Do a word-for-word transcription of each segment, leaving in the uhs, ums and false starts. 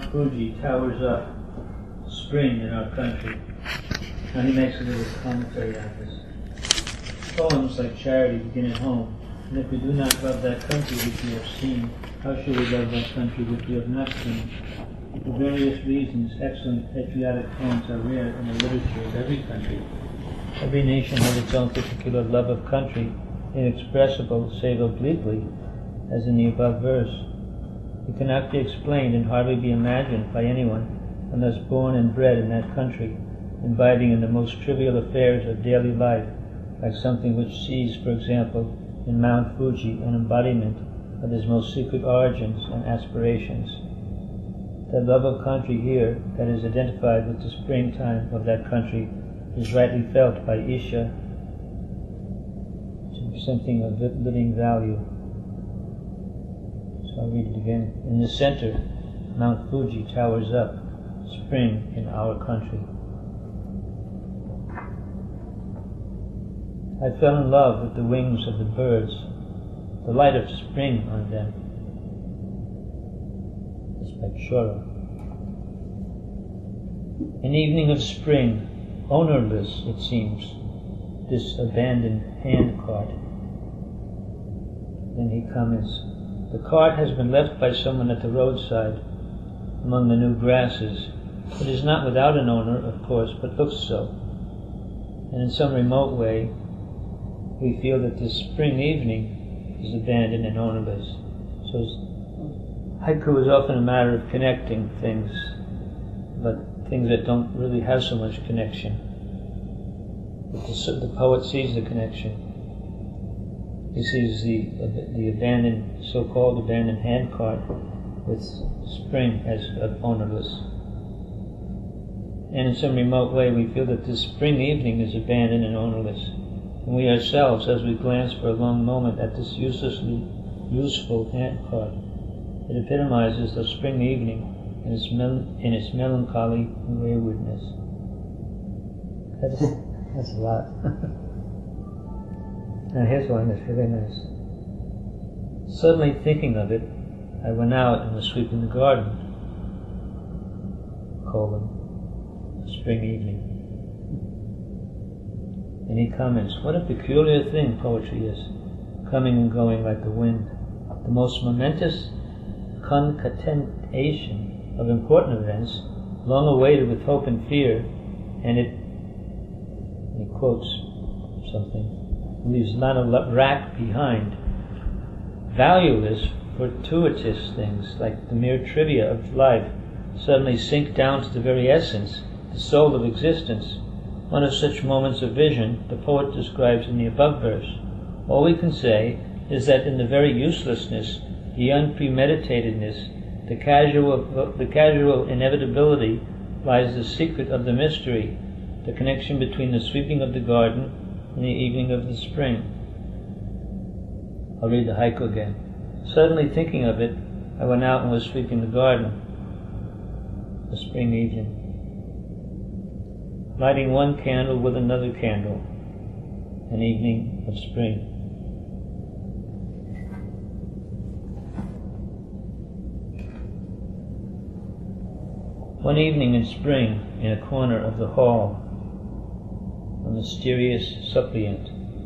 Mount Fuji towers up, spring in our country. Now he makes a little commentary on this. Poems like charity begin at home, and if we do not love that country which we have seen, how shall we love that country which we have not seen? For various reasons, excellent patriotic poems are rare in the literature of every country. Every nation has its own particular love of country, inexpressible save obliquely, as in the above verse. It cannot be explained and hardly be imagined by anyone unless born and bred in that country, imbibing in the most trivial affairs of daily life, like something which sees, for example, in Mount Fuji an embodiment of his most secret origins and aspirations. The love of country here that is identified with the springtime of that country is rightly felt by Isha to be something of living value. So I'll read it again. In the center, Mount Fuji towers up, spring in our country. I fell in love with the wings of the birds, the light of spring on them. It's by Shora. An evening of spring, ownerless it seems, this abandoned hand cart. Then he comments, the cart has been left by someone at the roadside, among the new grasses. It is not without an owner, of course, but looks so. And in some remote way, we feel that this spring evening is abandoned and ownerless. So haiku is often a matter of connecting things, but things that don't really have so much connection. But the, the poet sees the connection. He sees the the abandoned, so-called abandoned handcart with spring as ownerless. And in some remote way we feel that this spring evening is abandoned and ownerless. And we ourselves, as we glance for a long moment at this uselessly useful handcart, it epitomizes the spring evening in its, mel- in its melancholy waywardness. That's, that's a lot. Now here's one that's really nice. Suddenly thinking of it, I went out and was sweeping the garden. Colon, spring evening. And he comments, what a peculiar thing poetry is, coming and going like the wind. The most momentous concatenation of important events, long awaited with hope and fear, and it, and he quotes something, leaves not a rack behind. Valueless, fortuitous things, like the mere trivia of life, suddenly sink down to the very essence, the soul of existence. One of such moments of vision the poet describes in the above verse. All we can say is that in the very uselessness, the unpremeditatedness, the casual, the casual inevitability lies the secret of the mystery, the connection between the sweeping of the garden and the evening of the spring. I'll read the haiku again. Suddenly thinking of it, I went out and was sweeping the garden. The spring evening. Lighting one candle with another candle. An evening of spring. One evening in spring, in a corner of the hall, a mysterious suppliant.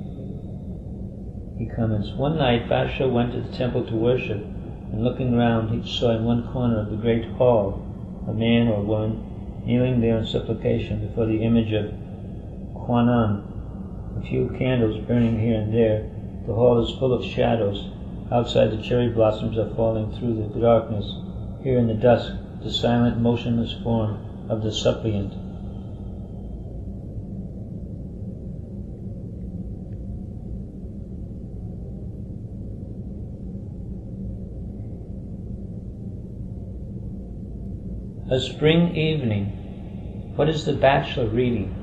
He comments, one night Basho went to the temple to worship, and looking round he saw in one corner of the great hall a man or woman kneeling there in supplication before the image of Kwannon, a few candles burning here and there. The hall is full of shadows. Outside the cherry blossoms are falling through the darkness. Here in the dusk, the silent, motionless form of the suppliant. A spring evening. What is the bachelor reading?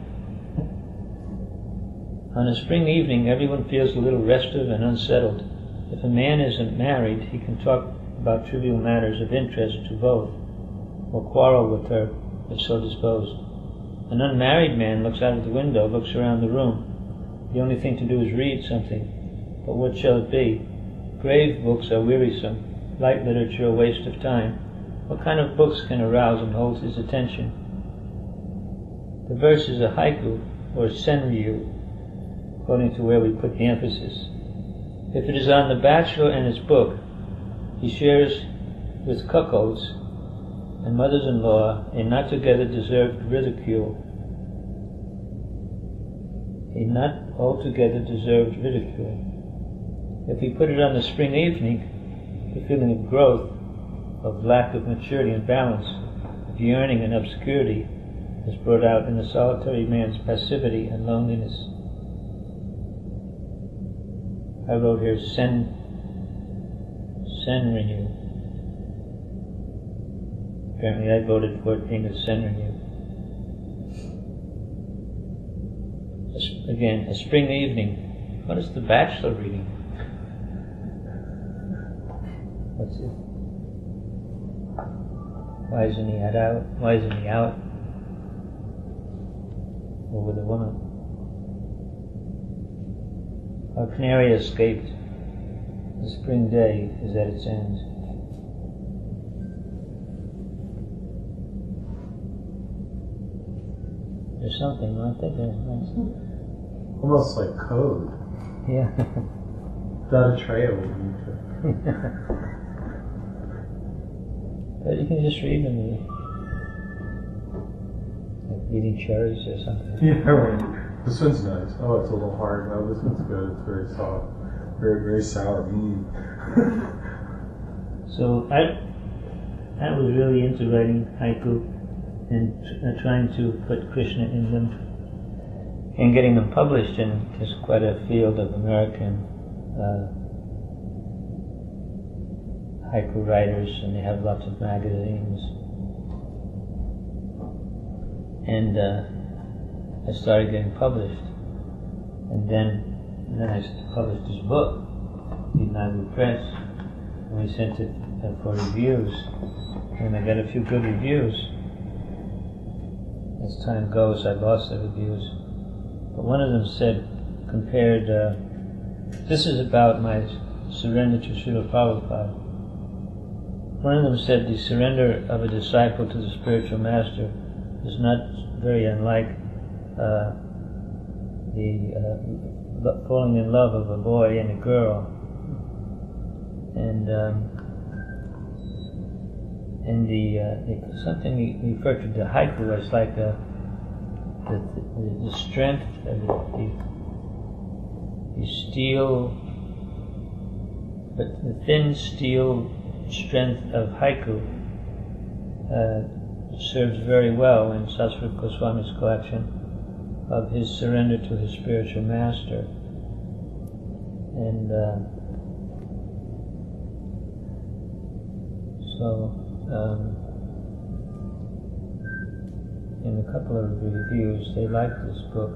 On a spring evening, everyone feels a little restive and unsettled. If a man isn't married, he can talk about trivial matters of interest to both, or quarrel with her, if so disposed. An unmarried man looks out of the window, looks around the room. The only thing to do is read something. But what shall it be? Grave books are wearisome, light literature a waste of time. What kind of books can arouse and hold his attention? The verse is a haiku, or senryu, according to where we put the emphasis. If it is on the bachelor and his book, he shares with cuckolds and mothers-in-law a not together deserved ridicule, a not altogether deserved ridicule. If we put it on the spring evening, the feeling of growth, of lack of maturity and balance, of yearning and obscurity is brought out in the solitary man's passivity and loneliness. I wrote here sen, senryu. Apparently I voted for it being a senryu. Again, a spring evening. What is the bachelor reading? What's it? Why isn't he out? Why isn't he out? Or with a woman? Our canary escaped. The spring day is at its end. There's something, aren't there? Nice. Almost like code. Yeah. Without a trail. But you can just read them, like eating cherries or something. Yeah, right. This one's nice. Oh, it's a little hard. Oh, this one's good. It's very soft. Very, very sour. Mm. So I, I was really into writing haiku and uh, trying to put Krishna in them and getting them published in just quite a field of American uh, haiku writers, and they have lots of magazines. And uh, I started getting published, and then and then I published this book, Naivu Press, and we sent it uh, for reviews, and I got a few good reviews. As time goes, I lost the reviews, but one of them said, compared, uh, this is about my surrender to Srila Prabhupada. One of them said the surrender of a disciple to the spiritual master is not very unlike uh, the uh, falling in love of a boy and a girl. And um, and the, uh, the something we refer to the haiku as like a, the, the, the strength, uh, the, the steel, but the thin steel strength of haiku uh, serves very well in Sasrup Goswami's collection of his surrender to his spiritual master. And uh, so um, in a couple of reviews they liked this book.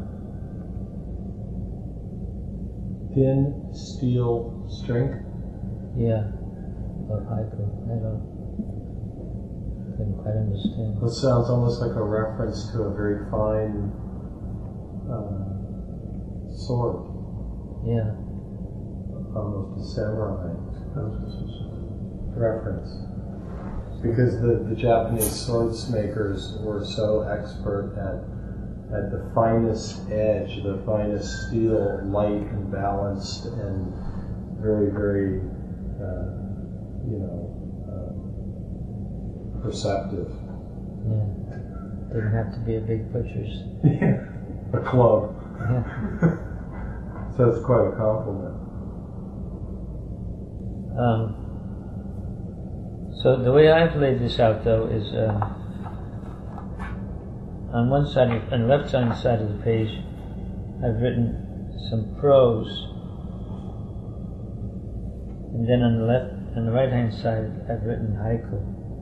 Thin steel strength? Yeah. Of haiku. I don't couldn't quite understand. This sounds almost like a reference to a very fine uh, sword. Yeah. Almost a samurai reference. Because the, the Japanese swordsmakers were so expert at at the finest edge, the finest steel, light and balanced, and very, very uh, you know, uh, perceptive. Yeah. Didn't have to be a big butcher's. Yeah. A club. Yeah. So it's quite a compliment. Um, so the way I've laid this out, though, is uh, on one side, on the left-hand side of the page, I've written some prose, and then on the left. On the right-hand side, I've written haiku.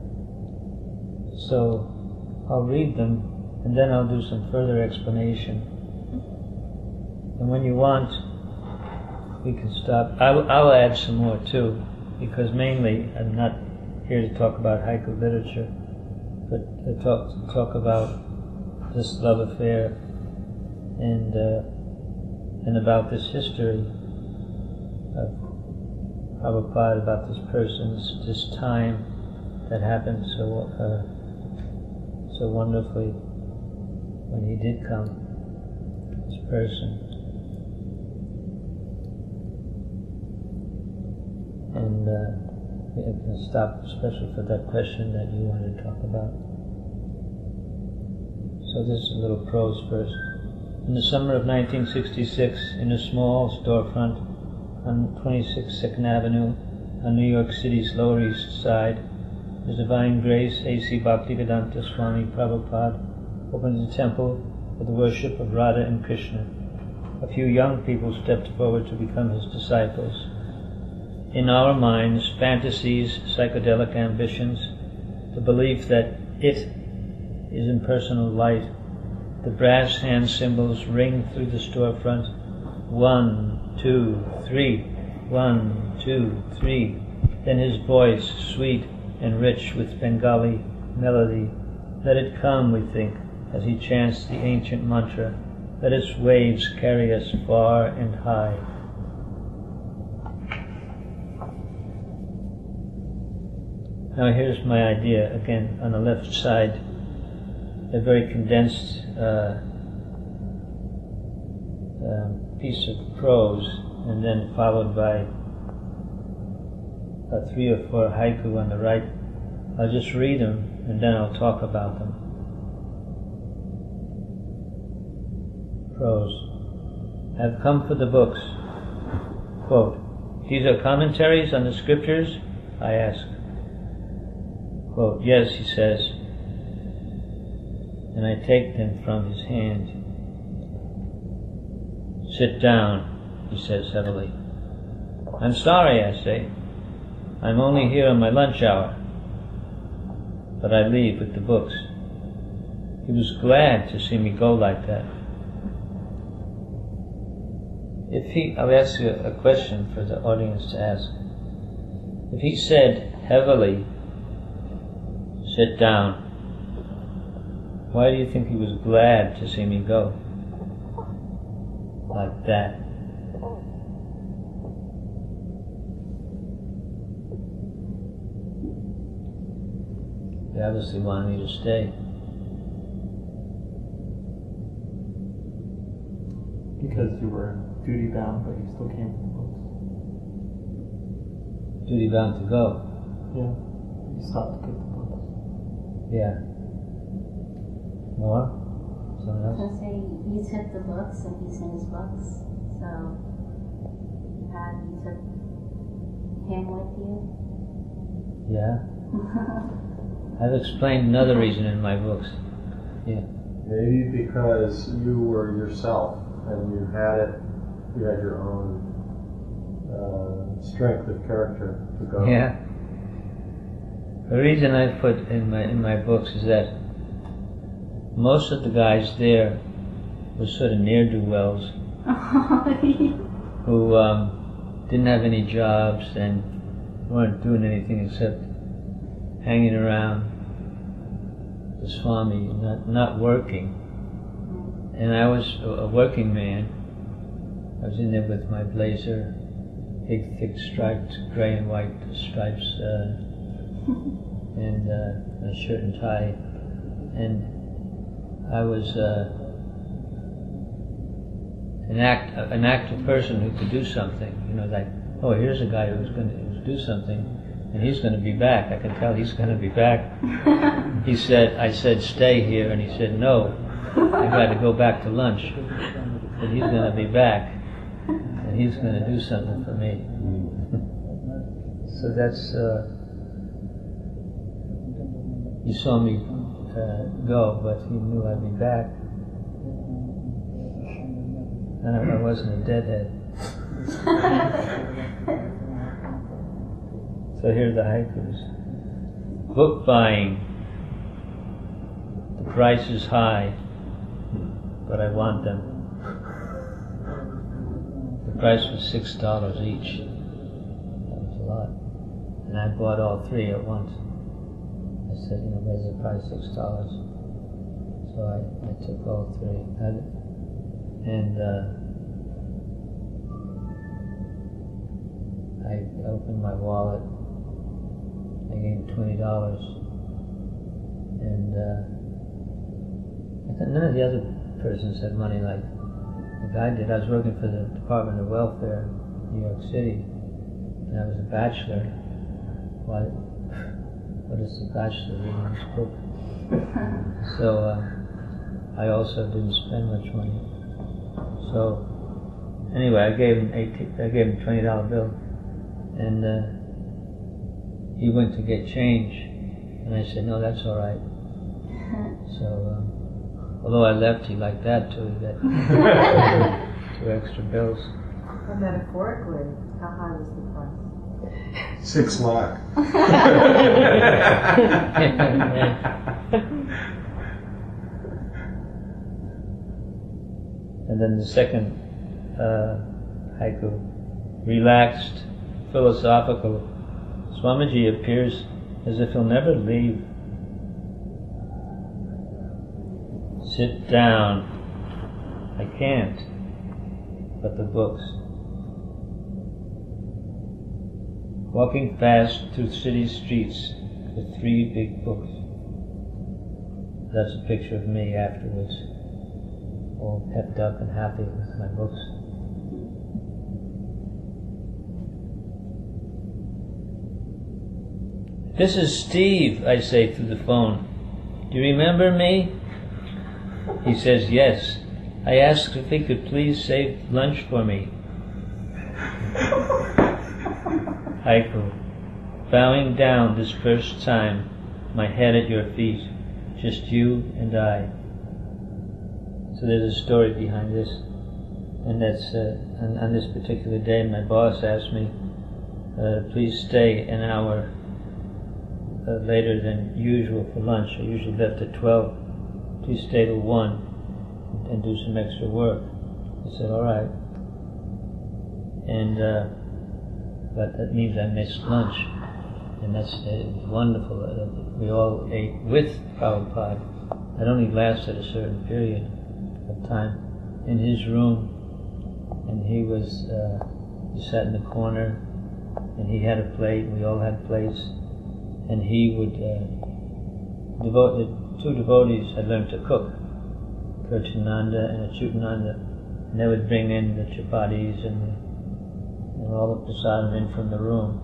So I'll read them, and then I'll do some further explanation. And when you want, we can stop. I'll, I'll add some more too, because mainly I'm not here to talk about haiku literature, but to talk to talk about this love affair and uh, and about this history of Prabhupada, about this person's, this time that happened so uh, so wonderfully when he did come, this person. And uh, I can stop, especially for that question that you wanted to talk about. So this is a little prose first. In the summer of nineteen sixty-six, in a small storefront on twenty-six Second Avenue, on New York City's Lower East Side, His Divine Grace A C Bhaktivedanta Swami Prabhupada opened a temple for the worship of Radha and Krishna. A few young people stepped forward to become his disciples. In our minds, fantasies, psychedelic ambitions, the belief that it is impersonal light, the brass hand cymbals ring through the storefront. One, two, three. One, two, three. Then his voice, sweet and rich with Bengali melody. Let it come, we think, as he chants the ancient mantra. Let its waves carry us far and high. Now here's my idea, again, on the left side, a very condensed uh, um, piece of prose, and then followed by uh, three or four haiku on the right. I'll just read them, and then I'll talk about them. Prose. I've come for the books. Quote, these are commentaries on the scriptures? I ask. Quote, yes, he says, and I take them from his hand. Sit down, he says heavily. I'm sorry, I say. I'm only here on my lunch hour. But I leave with the books. He was glad to see me go like that. If he, I'll ask you a question for the audience to ask. If he said heavily, sit down, why do you think he was glad to see me go? Like that. He obviously wanted me to stay. Because you were duty bound, but you still came for the books. Duty bound to go. Yeah. You stopped to get the books. Yeah. More? Someone I else? was going to say, you took the books and he sent his books, so you had, you took him with you? Yeah. I've explained another reason in my books. Yeah. Maybe because you were yourself and you had it, you had your own uh, strength of character to go. Yeah. The reason I put in my in my books is that most of the guys there were sort of ne'er-do-wells who um, didn't have any jobs and weren't doing anything except hanging around the Swami, not not working. And I was a working man. I was in there with my blazer, big, thick striped, gray and white stripes, uh, and uh, a shirt and tie. And I was uh, an act, an active person who could do something. You know, like, oh, here's a guy who's going to do something, and he's going to be back. I can tell he's going to be back. He said, I said, stay here, and he said, no. I got to go back to lunch, but he's going to be back, and he's going to do something for me. So that's, uh, he saw me uh, go, but he knew I'd be back. And I, I wasn't a deadhead. So here are the haikus. Book buying. The price is high, but I want them. The price was six dollars each. That was a lot. And I bought all three at once. I said, you know, there's the price, six dollars. So I, I took all three. I, and uh, I opened my wallet I gave him twenty dollars. And uh, I thought none of the other persons had money like the guy did. I was working for the Department of Welfare in New York City, and I was a bachelor. Why? What is the bachelor reading this book? So uh, I also didn't spend much money. So anyway, I gave him eighteen. I gave him a twenty dollar bill, and uh, he went to get change, and I said, "No, that's all right." So, um, although I left, he liked that too. He got two extra bills. But metaphorically, how high was the price? Six lakh. And then the second uh, haiku, relaxed, philosophical. Swamiji appears as if he'll never leave. Sit down. I can't. But the books. Walking fast through city streets with three big books. That's a picture of me afterwards, all pepped up and happy with my books. This is Steve, I say through the phone. Do you remember me? He says yes. I asked if he could please save lunch for me. Haiku. Bowing down this first time, my head at your feet, just you and I. So there's a story behind this, and that's uh, on, on this particular day my boss asked me, uh, please stay an hour uh, later than usual for lunch. I usually left at twelve. Please stay till one and do some extra work. I said, all right. And uh, but that means I missed lunch, and that's uh, wonderful. Uh, we all ate with Prabhupada. It only lasted a certain period of time in his room, and he was uh, he sat in the corner, and he had a plate. We all had plates, and he would uh, devote the two devotees had learned to cook, Kirtananda and Achyutananda, and they would bring in the chapatis and, the, and all the prasadam in from the room,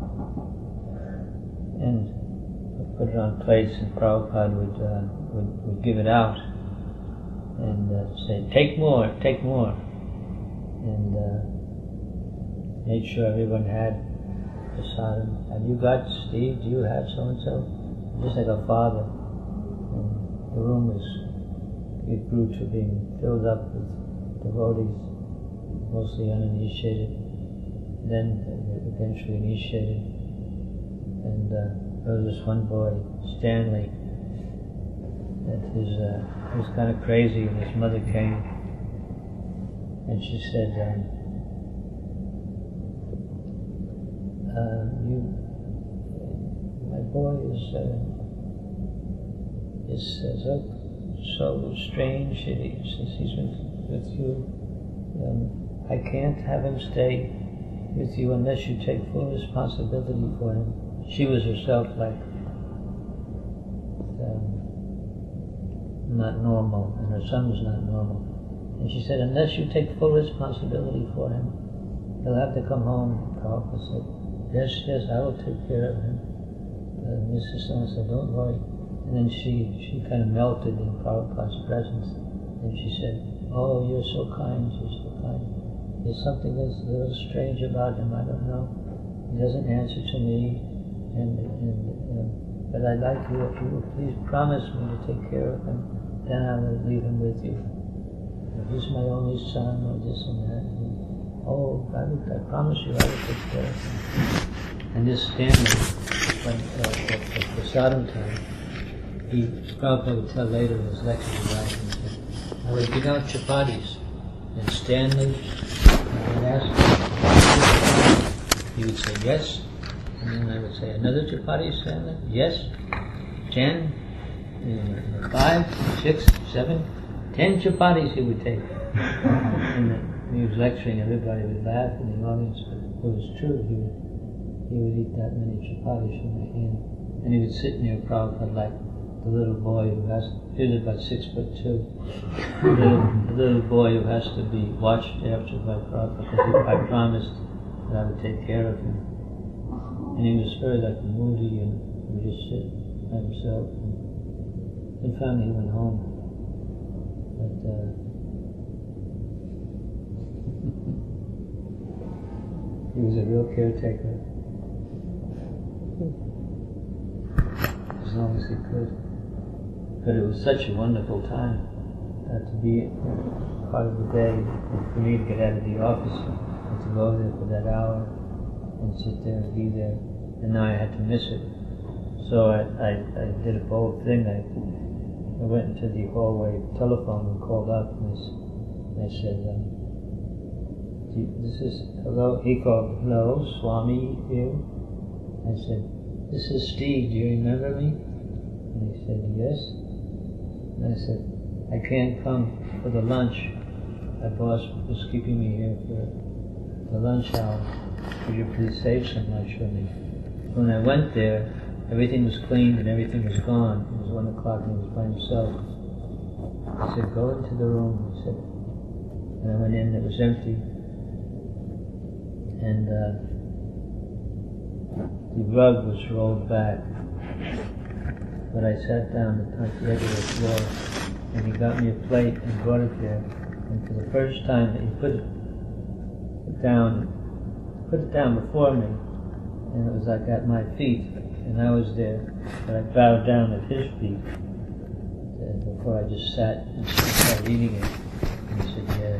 and put it on plates, and Prabhupada would uh, would, would give it out and uh, say, "Take more, take more," and uh, made sure everyone had prasadam. Have you got, Steve? Do you have so and so? Just like a father. And the room was, it grew to being filled up with devotees, mostly uninitiated, then eventually initiated. And uh, there was this one boy, Stanley, that his, uh, he was kind of crazy, and his mother came, and she said, um, uh, you, my boy is, uh, is uh, so, so strange, he, since he's been with you. Um, I can't have him stay with you unless you take full responsibility for him. She was herself like um, not normal, and her son was not normal. And she said, unless you take full responsibility for him, he'll have to come home. Prabhupada said, yes, yes, I will take care of him. Uh, Missus So said, don't worry. And then she, she kind of melted in Prabhupada's presence. And she said, oh, you're so kind, you're so kind. There's something that's a little strange about him, I don't know. He doesn't answer to me. And, and um, but I'd like you, if you would please promise me to take care of him, then I will leave him with you. He's my only son, or this and that. And, oh, I, would, I promise you I will take care of him. And this Stanley, when uh, at the prasadam time, he, Prabhupada would tell later in his lecture, right, and said, I would give out chapatis, and Stanley would ask him, he would say yes. And then I would say, another chapati, Stanley? Yes. Ten, uh, five, six, seven, ten chapatis he would take. And uh, he was lecturing, everybody would laugh in the audience, but it was true. He would, he would eat that many chapatis from my hand. and he would sit near Prabhupada like the little boy who has, he was about six foot two, the little, the little boy who has to be watched after by Prabhupada, because I promised that I would take care of him. And he was very like moody, and he would just sit by himself. And, and finally he went home. But uh, he was a real caretaker, as long as he could. But it was such a wonderful time uh, to be part of the day, and for me to get out of the office and to go there for that hour and sit there and be there. And now I had to miss it. So I, I, I did a bold thing. I, I went into the hallway telephone and called up, and I, and I said, um, Do you, this is, hello, he called, hello, Swami here? I said, this is Steve, do you remember me? And he said, yes. And I said, I can't come for the lunch. My boss was keeping me here for the lunch hour. Could you please save some lunch for me? When I went there, everything was cleaned and everything was gone. It was one o'clock and he was by himself. I said, go into the room. He said, and I went in, it was empty. And uh, the rug was rolled back. But I sat down at the edge of the floor, and he got me a plate and brought it there. And for the first time, he put it down, put it down before me, and it was like at my feet, and I was there, but I bowed down at his feet uh, before I just sat and started eating it. And he said, yes,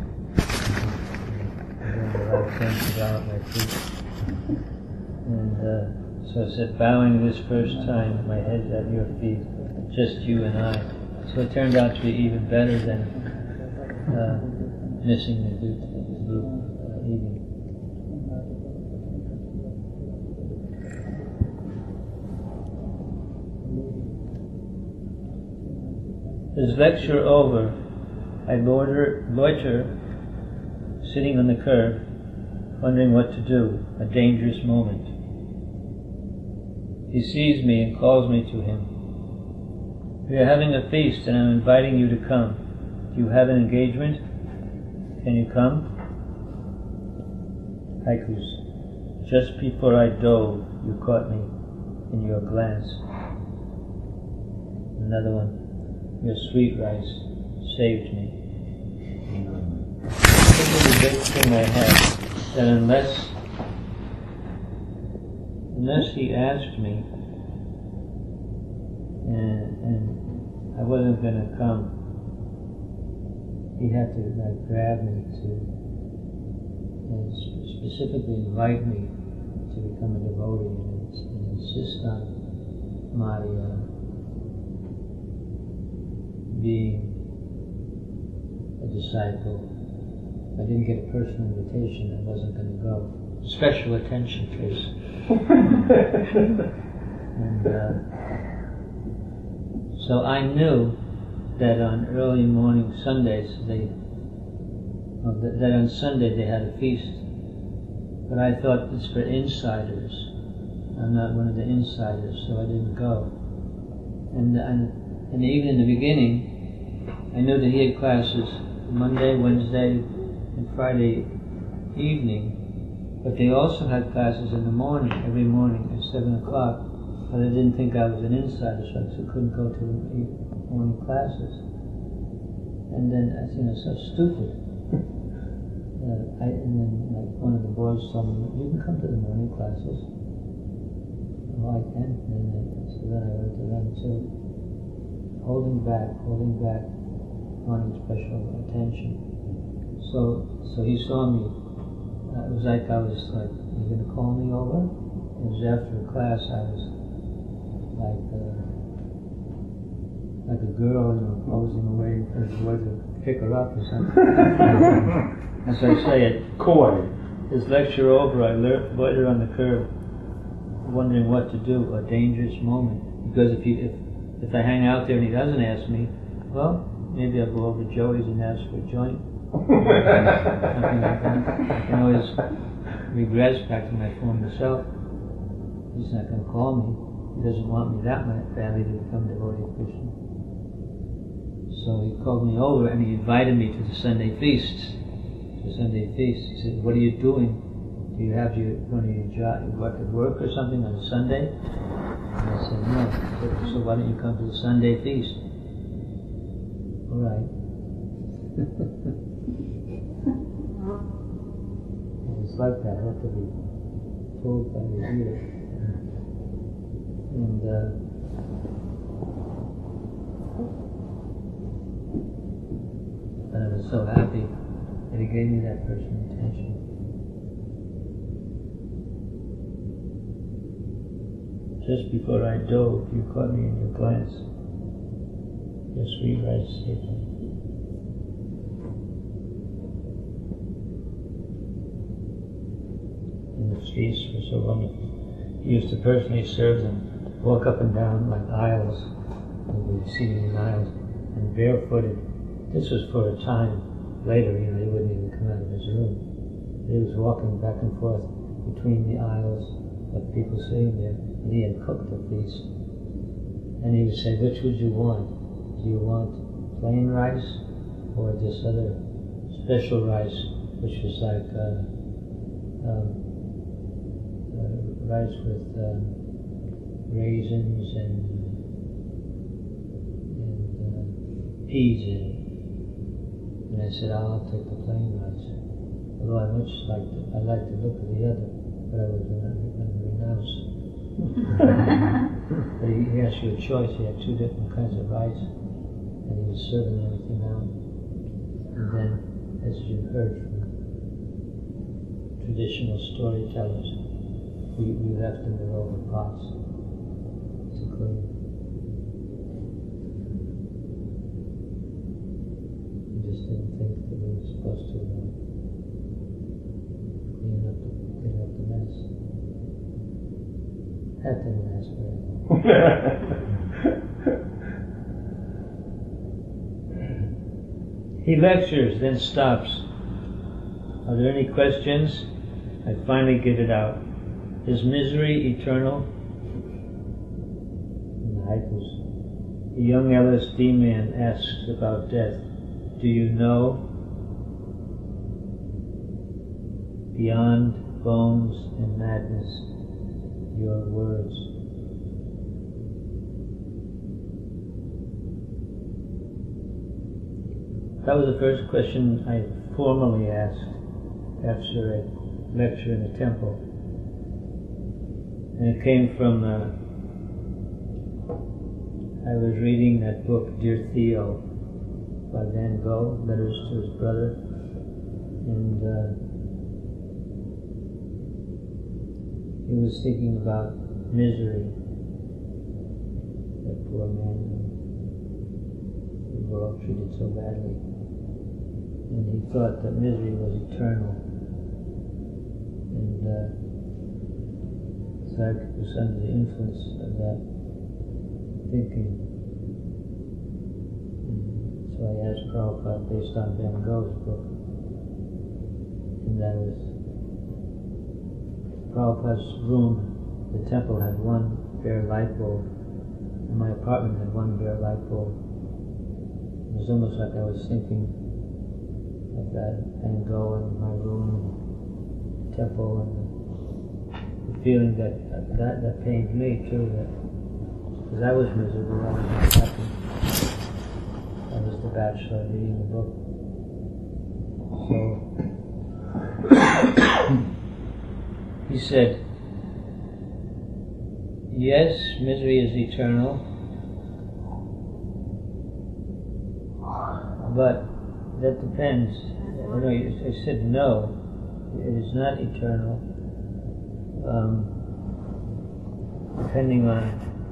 I'm doing the right thing to bow at my feet. And uh, so I said, bowing this first time, my head's at your feet, just you and I. So it turned out to be even better than uh, missing the group, the group uh, eating. His lecture over, I loiter, loiter sitting on the curb, wondering what to do, a dangerous moment. He sees me and calls me to him. We are having a feast and I'm inviting you to come. Do you have an engagement? Can you come? Haikus. Just before I dove, you caught me in your glance. Another one. Your sweet rice saved me. This is a big thing I had, that unless unless he asked me, and, and I wasn't going to come, he had to like grab me to and specifically invite me to become a devotee and, and insist on my uh, being a disciple. If I didn't get a personal invitation, I wasn't going to go. Special attention, please. And uh, so I knew that on early morning Sundays, they, well, that, that on Sunday they had a feast. But I thought it's for insiders. I'm not one of the insiders, so I didn't go. And, and, and even in the beginning, I knew that he had classes Monday, Wednesday, and Friday evening. But they also had classes in the morning, every morning at seven o'clock. But I didn't think I was an insider, so I couldn't go to the morning classes. And then I think I was so stupid. uh, I, and then like one of the boys told me, you can come to the morning classes. Oh, I can. And then, so then I went to them. So holding back, holding back, wanting special attention. So, so he saw me. Uh, it was like I was like, "You gonna call me over?" It was after class. I was like, uh, like a girl, you know, posing away for the boy to pick her up or something. As I say, it Coy. his lecture over, I loitered on the curb, wondering what to do. A dangerous moment, because if he, if if I hang out there and he doesn't ask me, well, maybe I'll go over to Joey's and ask for a joint. Something like that. I can always regress back to my former self. He's not going to call me. he doesn't want me that my family to become devotee of Krishna. So he called me over and he invited me to the Sunday feasts. The Sunday feast. He said, "What are you doing? Do you have your one of your job, you work at work or something on a Sunday?" And I said, "No." He said, "So why don't you come to the Sunday feast?" All right. It's like that. I have to be told by the ear. And uh, and I was so happy that he gave me that personal attention. Just before I dove, you caught me in your glance. Your sweet rice apron. And the feasts were so wonderful. He used to personally serve them, walk up and down like aisles, and we'd be seated in aisles, and barefooted. This was for a time later, you know, he wouldn't even come out of his room. He was walking back and forth between the aisles of people sitting there, and he had cooked the feast. And he would say, "Which would you want? Do you want plain rice or this other special rice, which was like uh, um, uh, rice with um, raisins and, and uh, peas in it?" And I said, "I'll take the plain rice." Although I much like the, I like the look of the other, but I was going to renounce. But he, he asked you a choice. He had two different kinds of rice, and he was serving everything out. And then, as you heard from traditional storytellers, we, we left them their own pots to clean. We just didn't think that we were supposed to uh, clean up the, clean up the mess. That didn't last very long. He lectures, then stops. "Are there any questions?" I finally get it out. "Is misery eternal?" And the haikus. A young L S D man asks about death. "Do you know? Beyond bones and madness, your words." That was the first question I formally asked after a lecture in the temple. And it came from, uh, I was reading that book, Dear Theo, by Van Gogh, Letters to His Brother. And uh, he was thinking about misery, that poor man we were all treated so badly. And he thought that misery was eternal. And uh, so I was under the influence of that thinking. And so I asked Prabhupada based on Van Gogh's book. And that was Prabhupada's room, the temple had one bare light bulb, and my apartment had one bare light bulb. It was almost like I was thinking of that Van Gogh in my room, the temple, and the, the feeling that that, that pained me too, that because I was miserable, I was not happy. I was the bachelor reading the book. So he said, "Yes, misery is eternal, but that depends." You know, I said no, it is not eternal, um, depending on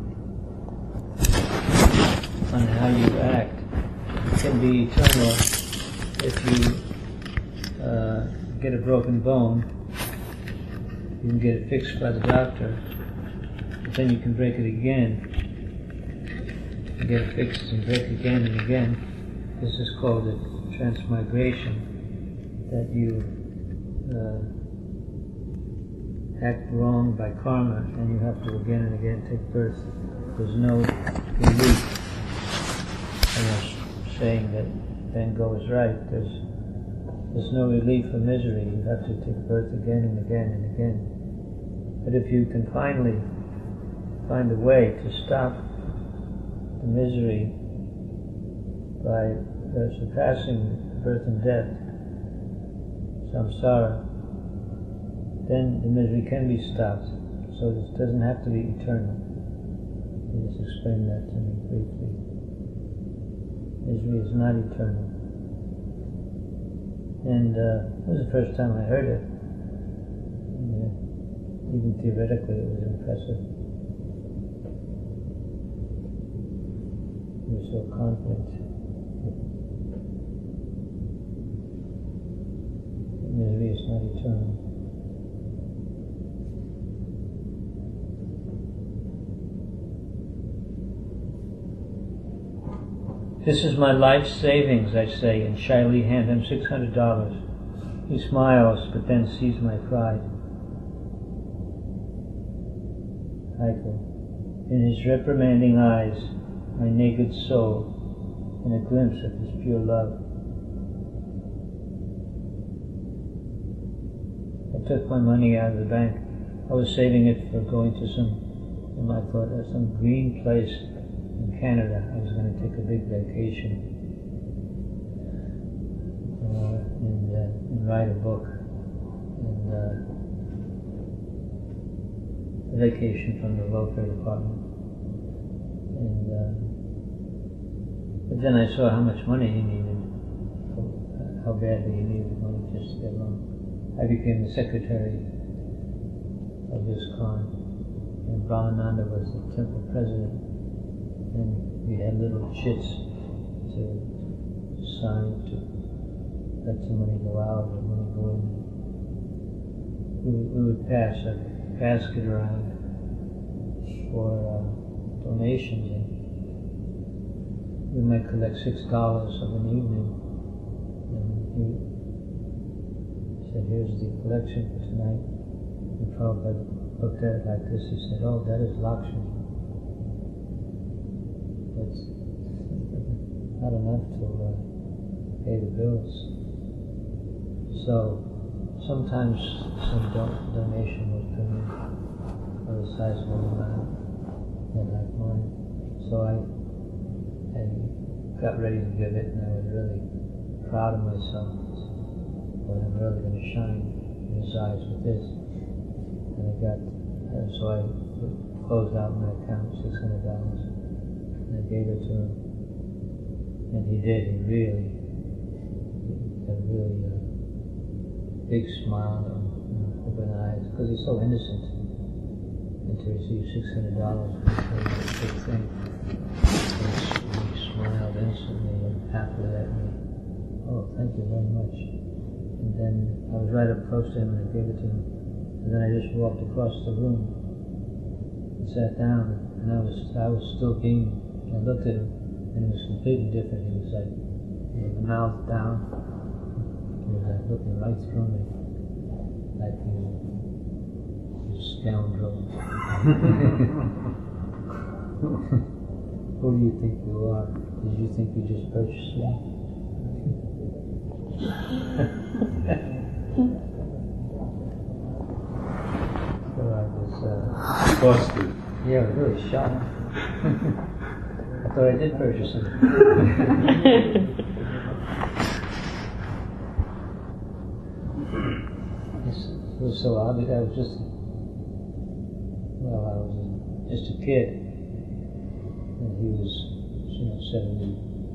on how you act. It can be eternal if you uh, get a broken bone. You can get it fixed by the doctor, but then you can break it again. You get it fixed and break it again and again. This is called a transmigration, that you uh, act wrong by karma, and you have to again and again take birth. There's no relief. I'm not saying that Van Gogh is right. There's there's no relief for misery. You have to take birth again and again and again. But if you can finally find a way to stop the misery by uh, surpassing birth and death, samsara, then the misery can be stopped. So this doesn't have to be eternal. You just explained that to me briefly. Misery is not eternal. And uh, it was the first time I heard it. And, uh, even theoretically, it was impressive. You were so confident. That misery is not eternal. This is my life savings, I say, and shyly hand him six hundred dollars. He smiles, but then sees my pride. Heiko. In his reprimanding eyes, my naked soul, and a glimpse of his pure love. I took my money out of the bank. I was saving it for going to some, in my thought, uh, some green place in Canada. I was going to take a big vacation uh, and, uh, and write a book. And uh, a vacation from the welfare department. And uh, but then I saw how much money he needed, how badly he needed money just to get along. I became the secretary of this con, and Brahmananda was the temple president. And we had little chits to sign to let some money go out or money go in. We would, we would pass a basket around for uh, donations, and we might collect six dollars of an evening. And he said, "Here's the collection for tonight." And Prabhupada looked at it like this. He said, "Oh, that is Lakshmi. That's not enough to uh, pay the bills." So sometimes some do- donation would come in of a sizable amount, and like mine. So I, I got ready to give it, and I was really proud of myself. But I'm really going to shine in his eyes with this. And I got, uh, so I closed out my account, six hundred dollars. I gave it to him, and he did. He really had a really uh, big smile and you know, open eyes, because he's so innocent. And to receive six hundred dollars was a big thing. He smiled instantly and happily at me. "Oh, thank you very much." And then I was right up close to him, and I gave it to him. And then I just walked across the room and sat down, and I was I was still beaming. I looked at him, and he was completely different. He was like, you know, the mouth down. He was like looking right through me, like he was a scoundrel. Who do you think you are? Did you think you just purchased me? So I was uh, Busted. yeah, I was really shocked. I thought I did purchase him. It was so obvious. I was just, well, I was just a kid, and he was, you know, seventy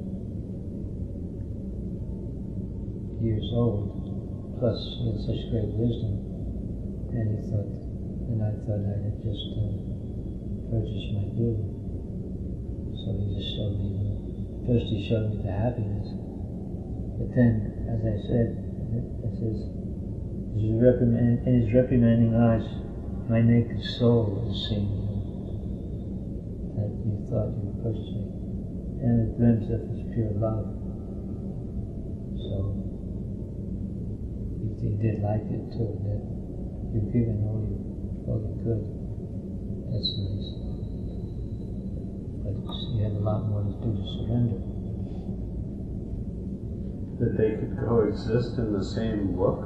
years old, plus he had such great wisdom, and he thought, and I thought I had just uh, purchased my guru. So he just showed me, the, first he showed me the happiness, but then, as I said, it says, his reprimand, in his reprimanding eyes, my naked soul is seeing you, that you thought you purchased me, and a glimpse of his pure love. So, he, he did like it too, that you've given all you Oh, good. That's nice. But you have a lot more to do to surrender. That they could coexist in the same look?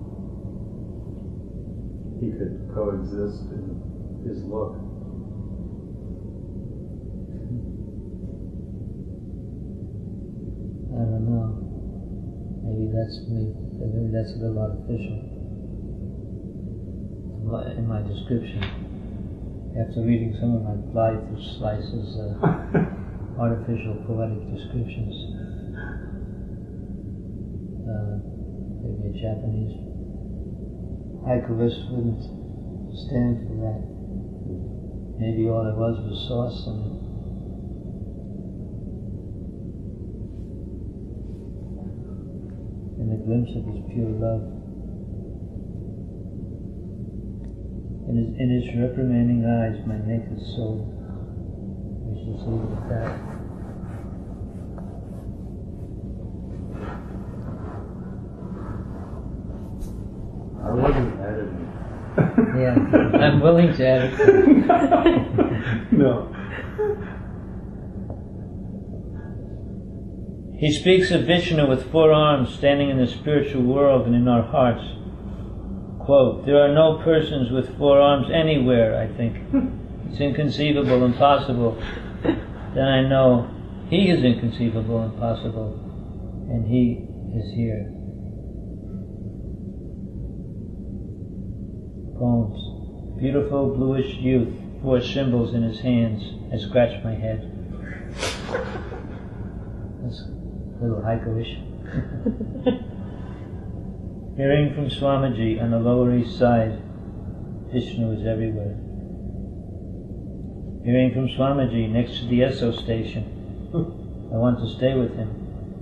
He could coexist in his look. I don't know. Maybe that's me. Maybe that's a little artificial. In my description, after reading some of my Blythe Slice's uh, artificial poetic descriptions, uh, maybe a Japanese haikuist wouldn't stand for that. Maybe all it was was sauce and and the glimpse of his pure love. In his, in his reprimanding eyes, my naked soul. We should leave it at that. I wasn't editing. Yeah, I'm willing to edit. No. He speaks of Vishnu with four arms standing in the spiritual world and in our hearts. Quote, there are no persons with four arms anywhere, I think. It's inconceivable, impossible. Then I know he is inconceivable, impossible, and he is here. Poems. Beautiful bluish youth, four symbols in his hands. I scratch my head. That's a little haiku-ish. Hearing from Swamiji on the Lower East Side, Vishnu is everywhere. Hearing from Swamiji next to the Esso station, I want to stay with him.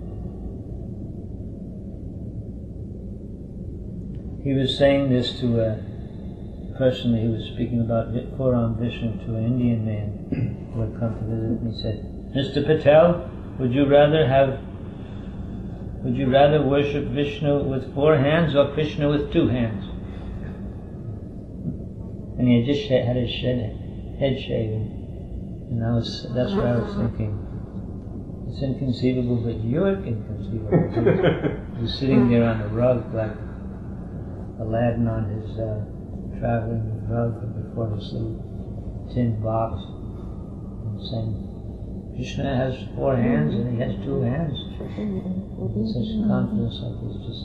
He was saying this to a, personally, he was speaking about four-armed Vishnu to an Indian man who had come to visit, and he said, Mister Patel, would you rather have Would you rather worship Vishnu with four hands or Krishna with two hands? And he had just had his head shaven. And I was, that's what I was thinking. It's inconceivable, but you're inconceivable. He's sitting there on a rug like Aladdin on his uh, traveling rug before his little tin box, and saying, Krishna has four hands and he has two hands. Such confidence, like he's just.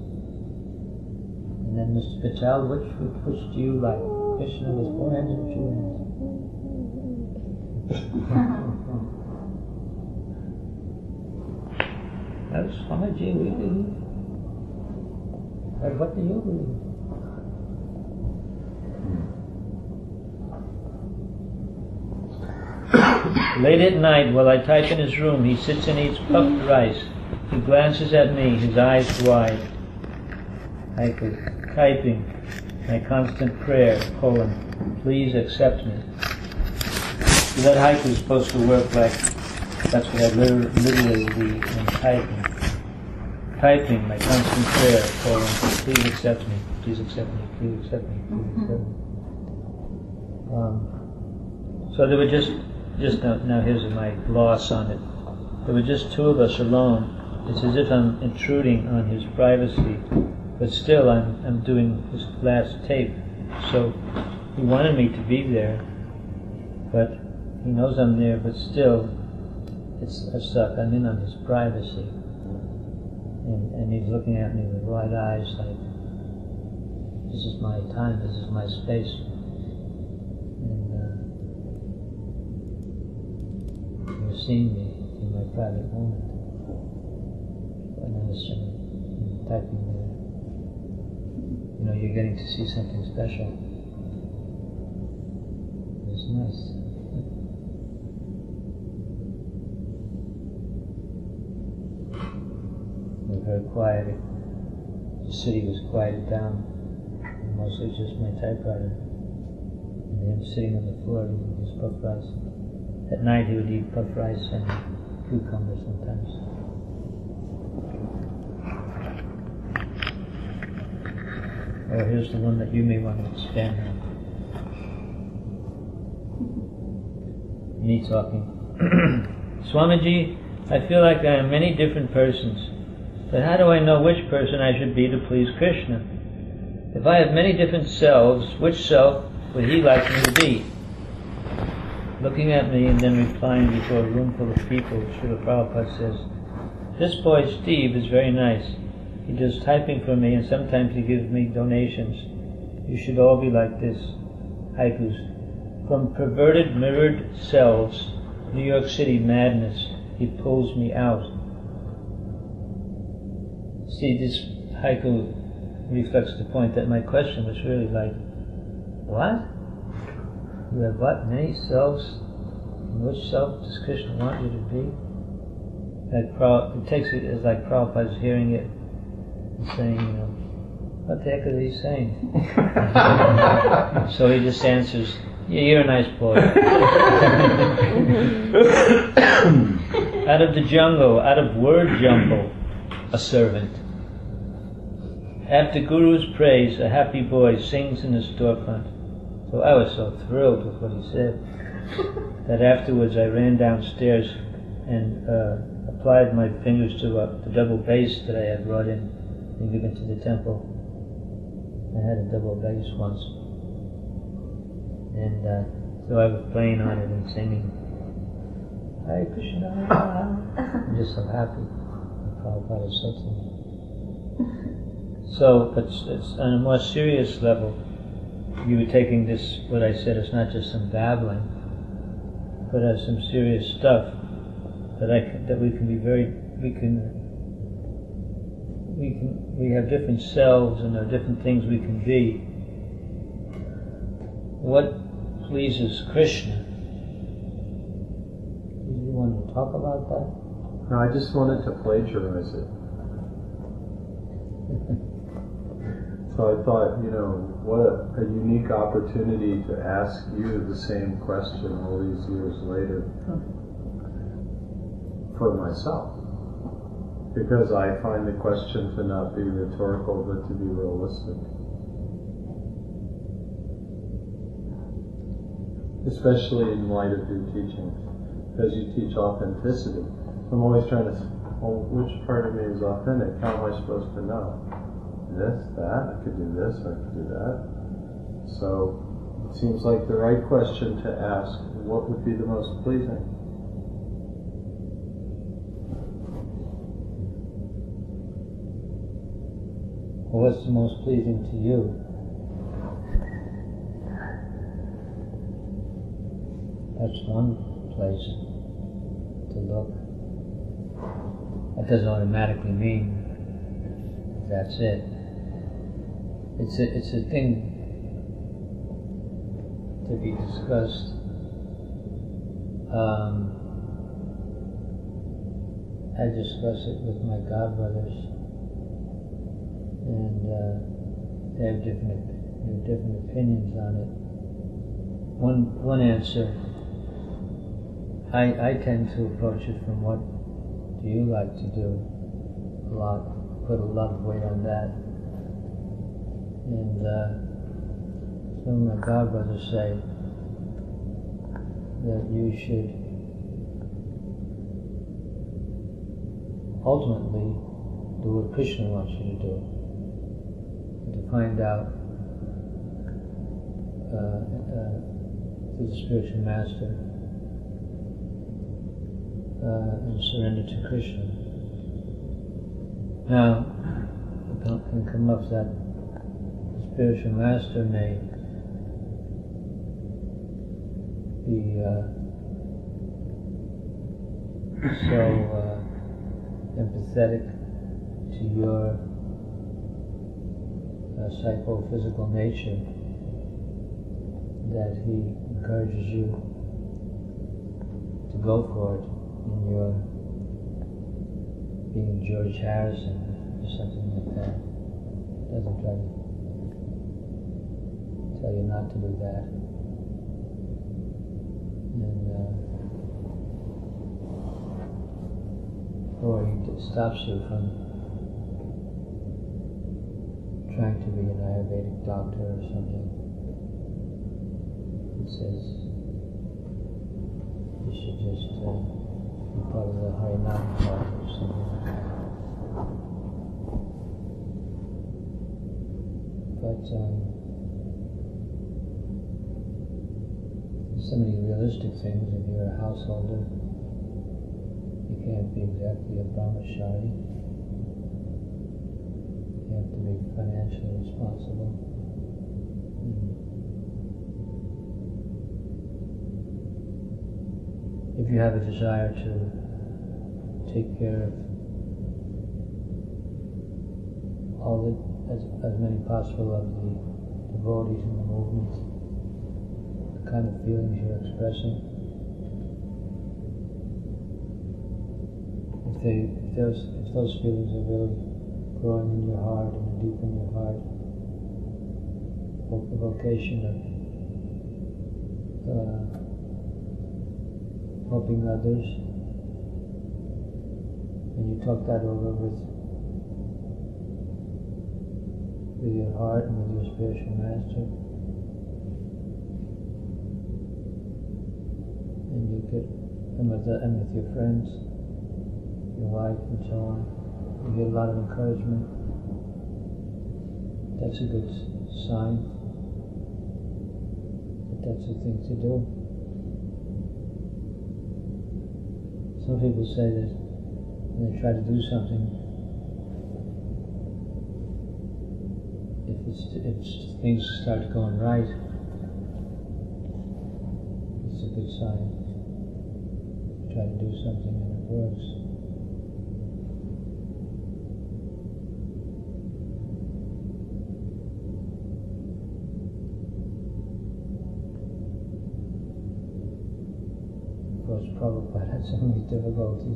And then Mister Patel, which which do you like? Krishna with four hands or two hands? That's Swamiji, we believe. But what do you believe? Late at night, while I type in his room, he sits and eats puffed rice. He glances at me, his eyes wide. Haiku. Typing. My constant prayer, colon. Please accept me. So that haiku is supposed to work like, that's what I literally, literally read in typing. Typing, my constant prayer, colon. Please accept me. Please accept me. Please accept me. Please accept me. Um, so there were just Just now, now here's my gloss on it. There were just two of us alone. It's as if I'm intruding on his privacy, but still I'm I'm doing his last tape. So he wanted me to be there, but he knows I'm there. But still, it's I suck. I'm in on his privacy, and and he's looking at me with wide eyes, like this is my time. This is my space. Seeing me in my private moment when I was uh, typing there. You know, you're getting to see something special. It was nice. We were very quiet. The city was quieted down. Mostly just my typewriter. And him sitting on the floor eating his puffed rice. At night he would eat puffed rice and cucumber sometimes. Oh, here's the one that you may want to expand on. me talking. Swamiji, I feel like I am many different persons, but how do I know which person I should be to please Krishna? If I have many different selves, which self would he like me to be? Looking at me and then replying before a room full of people, Srila Prabhupada says, this boy Steve is very nice. He does typing for me and sometimes he gives me donations. You should all be like this. Haikus. From perverted mirrored selves, New York City madness, he pulls me out. See, this haiku reflects the point that my question was really like, what? You have what? Many selves? And which self does Krishna want you to be? Like, it takes it as like Prabhupada's hearing it and saying, you know, what the heck is he saying? So he just answers, yeah, you're a nice boy. Out of the jungle, out of word jumble, a servant. After Guru's praise, a happy boy sings in the storefront. So I was so thrilled with what he said that afterwards I ran downstairs and uh, applied my fingers to uh, the double bass that I had brought in and given to the temple. I had a double bass once. And uh, so I was playing on it and singing, Hare Krishna. I'm just so happy that Prabhupada said to me. So, but it's on a more serious level, you were taking this, what I said, it's not just some babbling, but as some serious stuff that I can, that we can be very, we can, we can, we have different selves and there are different things we can be. What pleases Krishna? Do you want to talk about that? No, I just wanted to plagiarize it. So I thought, you know, what a, a unique opportunity to ask you the same question all these years later for myself. Because I find the question to not be rhetorical but to be realistic. Especially in light of your teachings, because you teach authenticity. I'm always trying to, well, which part of me is authentic? How am I supposed to know? This, that, I could do this, or I could do that. So, it seems like the right question to ask, what would be the most pleasing? What's the most pleasing to you? That's one place to look. That doesn't automatically mean that's it. It's a, it's a thing to be discussed. Um, I discuss it with my godbrothers, and uh, they have different, they have different opinions on it. One one answer, I I tend to approach it from what do you like to do a lot, put a lot of weight on that. And uh, some of my godbrothers say that you should ultimately do what Krishna wants you to do, and to find out uh, uh, through the spiritual master uh, and surrender to Krishna. Now, it can come up that spiritual master may be uh, so uh, empathetic to your uh, psychophysical nature that he encourages you to go for it in your being George Harrison or something like that. Doesn't try to tell you not to do that. And uh, or he stops you from trying to be an Ayurvedic doctor or something. He says you you should just uh, be part of the Harinam party or something like that. But um, so many realistic things. If you're a householder, you can't be exactly a brahmachari. You have to be financially responsible. Mm. If you have a desire to take care of all the, as, as many possible of the devotees in the movement, the kind of feelings you're expressing, if they, if those, if those feelings are really growing in your heart and deep in your heart, the vocation of uh, helping others, and you talk that over with with your heart and with your spiritual master, and you get and with the, and with your friends, your wife, and so on, you get a lot of encouragement. That's a good sign that that's the thing to do. Some people say that when they try to do something, if it's, if things start going right, it's a good sign. Try to do something and it works. Of course, Prabhupada had so many difficulties,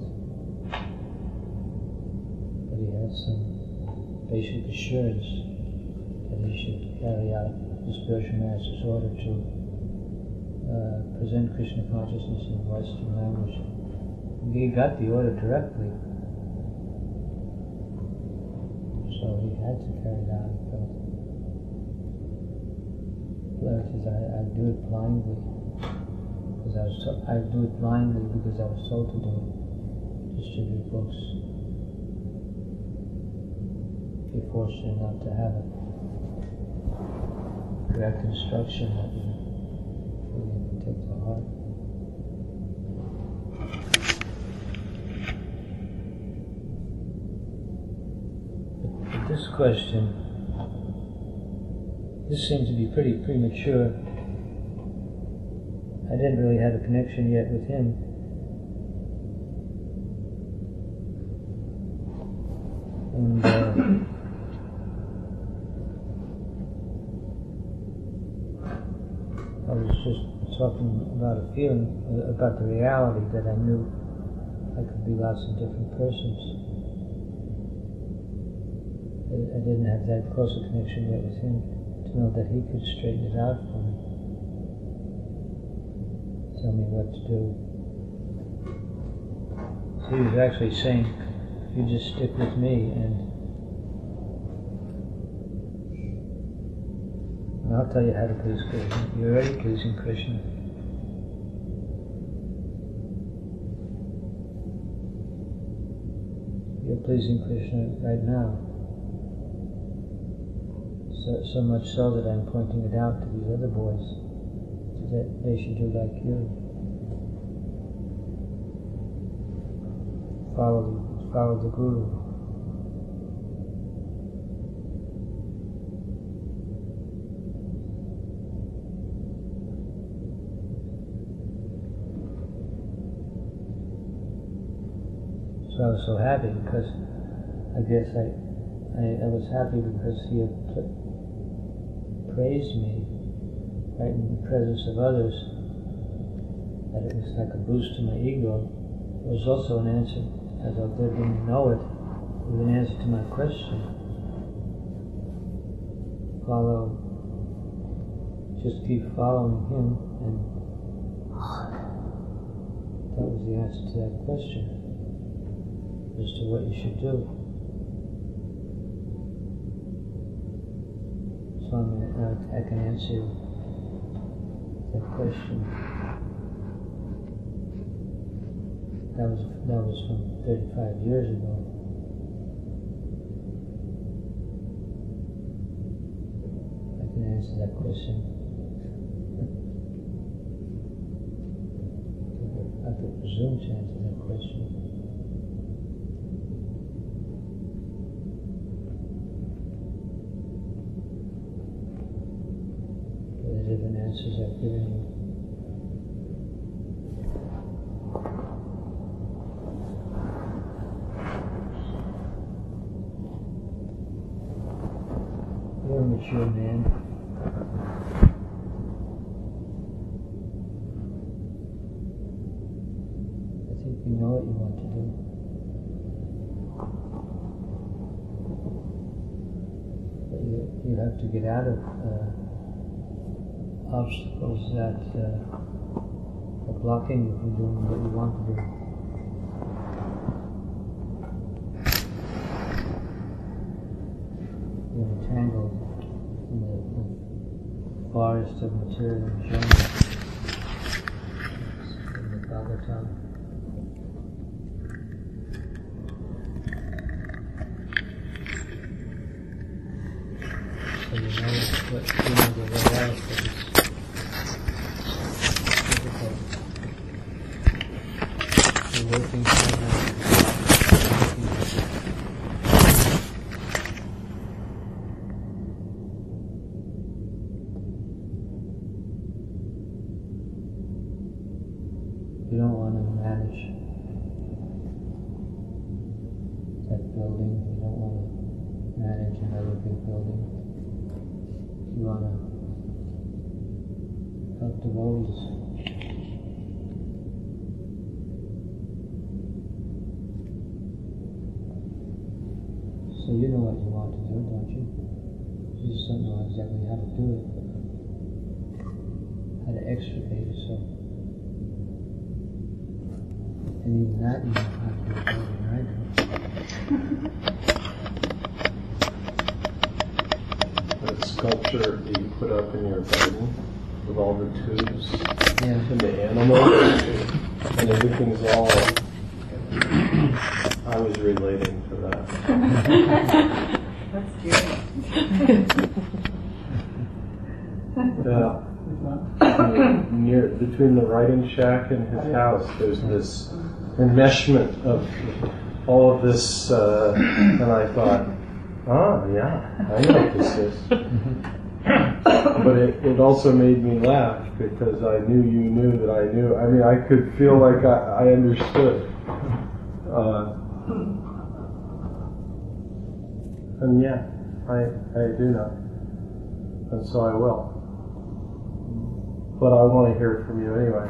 but he had some basic assurance that he should carry out the spiritual master's order to uh, present Krishna consciousness in Western language. He got the order directly, so he had to carry it out. He felt. Blair says, I, I do it blindly. Because I was to, I do it blindly because I was told to do it. Distribute books. Be fortunate enough to have it. Correct instruction that you really take to heart. But, but this question, this seems to be pretty premature. I didn't really have a connection yet with him. And uh, I was just talking about a feeling, uh, about the reality that I knew I could be lots of different persons. I, I didn't have that close a connection yet with him to know that he could straighten it out for me. Tell me what to do. So he was actually saying, you just stick with me and, and I'll tell you how to please Krishna. You're already pleasing Krishna. You're pleasing Krishna right now. So, so much so that I'm pointing it out to these other boys, that they should do like you. Follow, follow the Guru. So I was so happy because I guess I, I, I was happy because he had praised me right in the presence of others, that it was like a boost to my ego. It was also an answer, as I didn't know it, it was an answer to my question. Follow, just keep following him, and that was the answer to that question, as to what you should do. So I'm, I, I can answer that question. That was that was from thirty-five years ago. I can answer that question. I could presume to answer that question. But the different answers I've given you. You're a mature man. I think you know what you want to do. But you, you have to get out of uh, obstacles that uh, are blocking you from doing what you want to do. You're entangled in the, the forest of material enjoyment in the Bhagavatam. So you know what you know the way out, but it's difficult. You're working hard. You don't want to manage that building. You don't want to manage another big building. You want to help devotees. So you know what you want to do, don't you? You just don't know exactly how to do it. How to extricate yourself. And even that you don't have to do it better than I do. That sculpture that you put up in your garden with all the tubes Yeah. and the animals and everything's all. I was relating to that. That's cute. Yeah. Near between the writing shack and his house, there's this enmeshment of all of this, uh, and I thought, oh yeah, I know what this is. But it, it also made me laugh because I knew you knew that I knew. I mean, I could feel like I, I understood. Uh, and yeah, I I do know, and so I will. But I want to hear it from you anyway.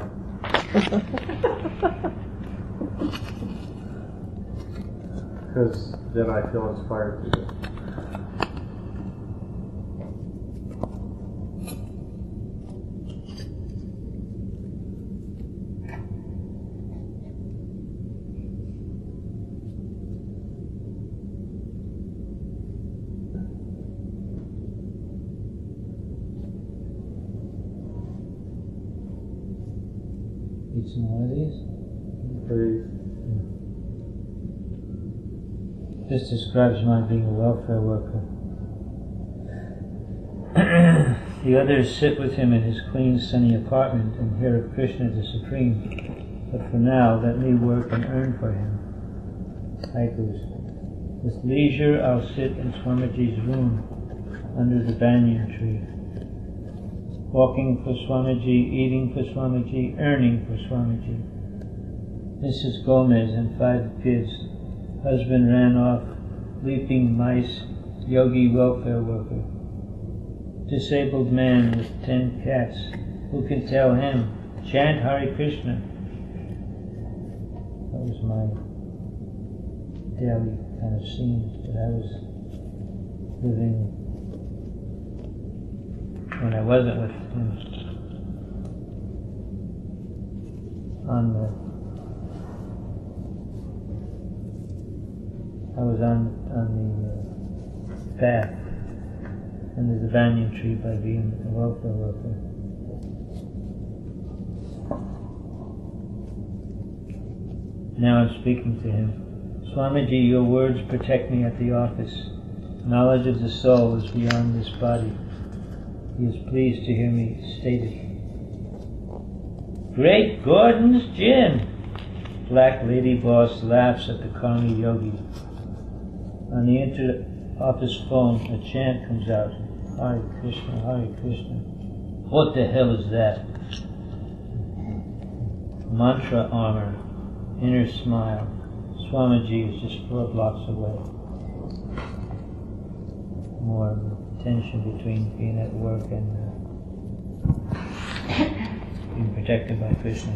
Because then I feel inspired to do it. Eat some more of these? Please. This describes my being a welfare worker. The others sit with him in his clean, sunny apartment and hear of Krishna the Supreme. But for now, let me work and earn for him. Haikus. With leisure, I'll sit in Swamiji's room under the banyan tree. Walking for Swamiji, eating for Swamiji, earning for Swamiji. Missus Gomez and five kids. Husband ran off, leaping mice, yogi welfare worker. Disabled man with ten cats. Who can tell him? Chant Hare Krishna. That was my daily kind of scene that I was living when I wasn't with him. On the I was on on the uh, path under the banyan tree by being a welfare worker. Now I'm speaking to him. Swamiji, your words protect me at the office. Knowledge of the soul is beyond this body. He is pleased to hear me state it. Great Gordon's gin! Black Lady Boss laughs at the Karmi Yogi. On the inter-office phone, a chant comes out. Hare Krishna, Hare Krishna. What the hell is that? Mantra armor, inner smile. Swamiji is just four blocks away. More tension between being at work and uh, being protected by Krishna.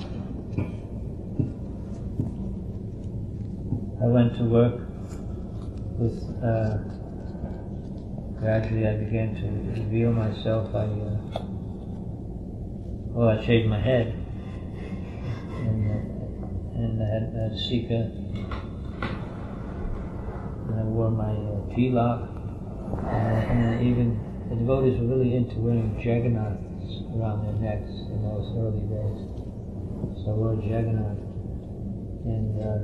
I went to work with, uh, gradually I began to reveal myself. I, uh, well, I shaved my head, and, uh, and I had a Sika, and I wore my uh, G-lock, and, and I even, the devotees were really into wearing Jagannaths around their necks in those early days. So I wore a Jagannath, and uh,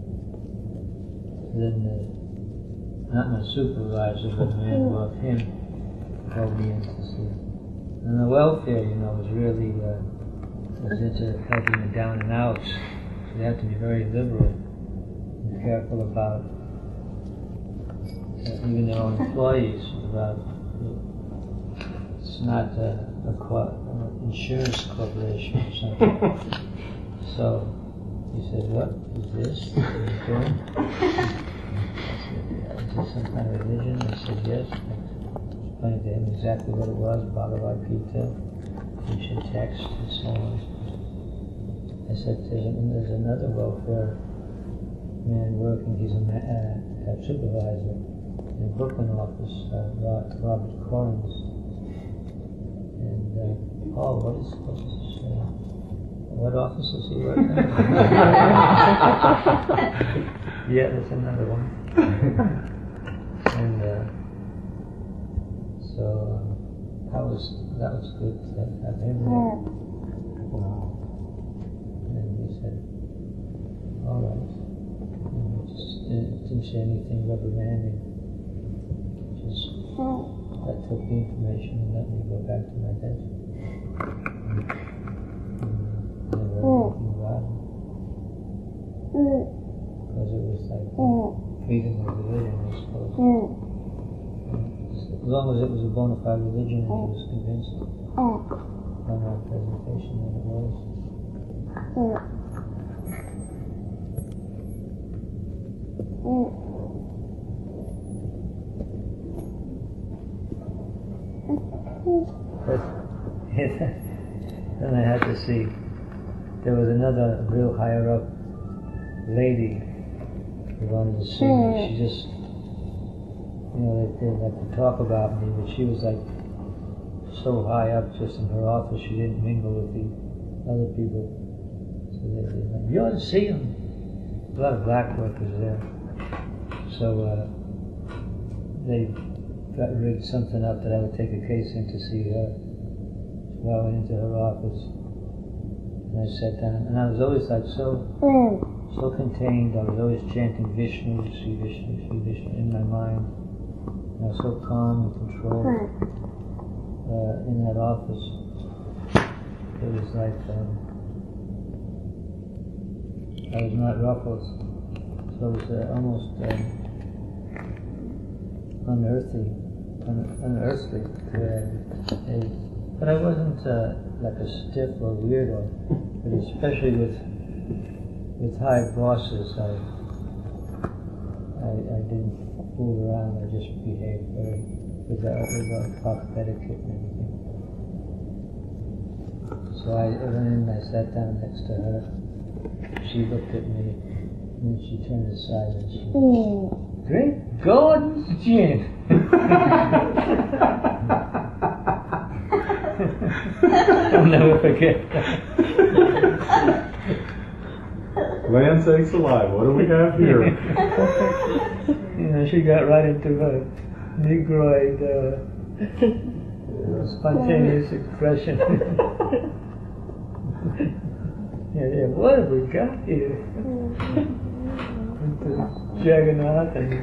then the, not my supervisor, but the man above him called me in to see. And the welfare, you know, was really, uh, was into helping the down and outs. So you have to be very liberal and careful about, uh, even their own employees, about, it's not a, a co- an insurance corporation or something. So he said, what is this? What are you doing? Is this some kind of religion? I said, yes. I explained to him exactly what it was, Bhagavad Gita, ancient text, and so on. I said, there's, an, there's another welfare man working, he's a, ma- uh, a supervisor in a Brooklyn office, uh, Robert Corrins. And, uh, oh, what is, what is this? Uh, what office does he work in? Yeah, there's another one. And uh, so um, that was that was good to have him there. Wow. And he said, all right. And he just didn't, didn't say anything reprimanding. Just I took the information and let me go back to my desk. And, and never heard anything about it. Because it was like freedom of religion, I suppose. As long as it was a bona fide religion and he was convinced by my presentation that it was. But then I had to see, there was another real higher up lady who wanted to see me. She just, you know, they, they like to talk about me, but she was like so high up just in her office, she didn't mingle with the other people. So they, they like, you ought to see them. A lot of black workers there. So uh, they got rigged something up that I would take a case in to see her. So I went into her office and I sat down, and I was always like so so contained. I was always chanting Vishnu, Sri Vishnu, Sri Vishnu in my mind. And I was so calm and controlled uh, in that office. It was like um, I was not ruffled. So it was uh, almost um, unearthly, un- unearthly. Uh, a, but I wasn't uh, like a stiff or weirdo. But especially with with high bosses, I, I I didn't fool around. I just behaved very without without proper etiquette and everything. So I went in. I sat down next to her. She looked at me, and then she turned aside and she said, "Great Gordon's gin." I'll never forget that. Land sakes alive, what do we have here? You know, she got right into a negroid uh, spontaneous expression. Yeah, there, what have we got here? With the Jagannath and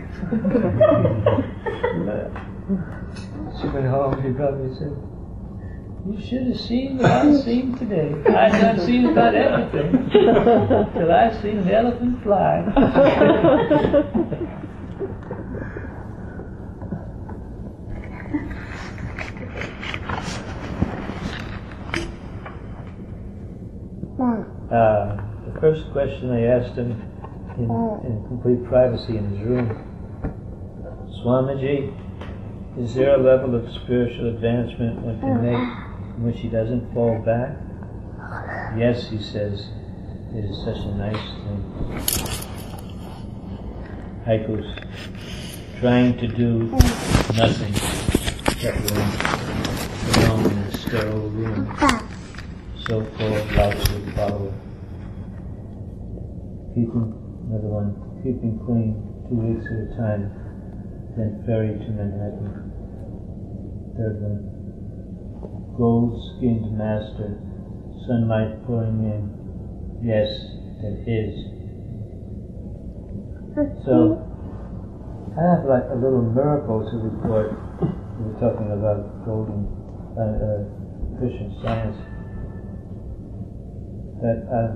she went home, she probably said, you should have seen what I've seen today. I've not seen about everything till I seen an elephant fly. Uh, the first question I asked him in, in complete privacy in his room, Swamiji, is there a level of spiritual advancement one can make in which he doesn't fall back? Yes, he says, it is such a nice thing. Haikus, trying to do nothing but room, alone in a sterile room, so full of lights with follower. Keeping, another one, keeping clean two weeks at a time, then ferry to Manhattan. Third one, gold-skinned master, sunlight pouring in. Yes, that is. So, I have like a little miracle to report. We were talking about golden uh, uh, Christian Science. That uh,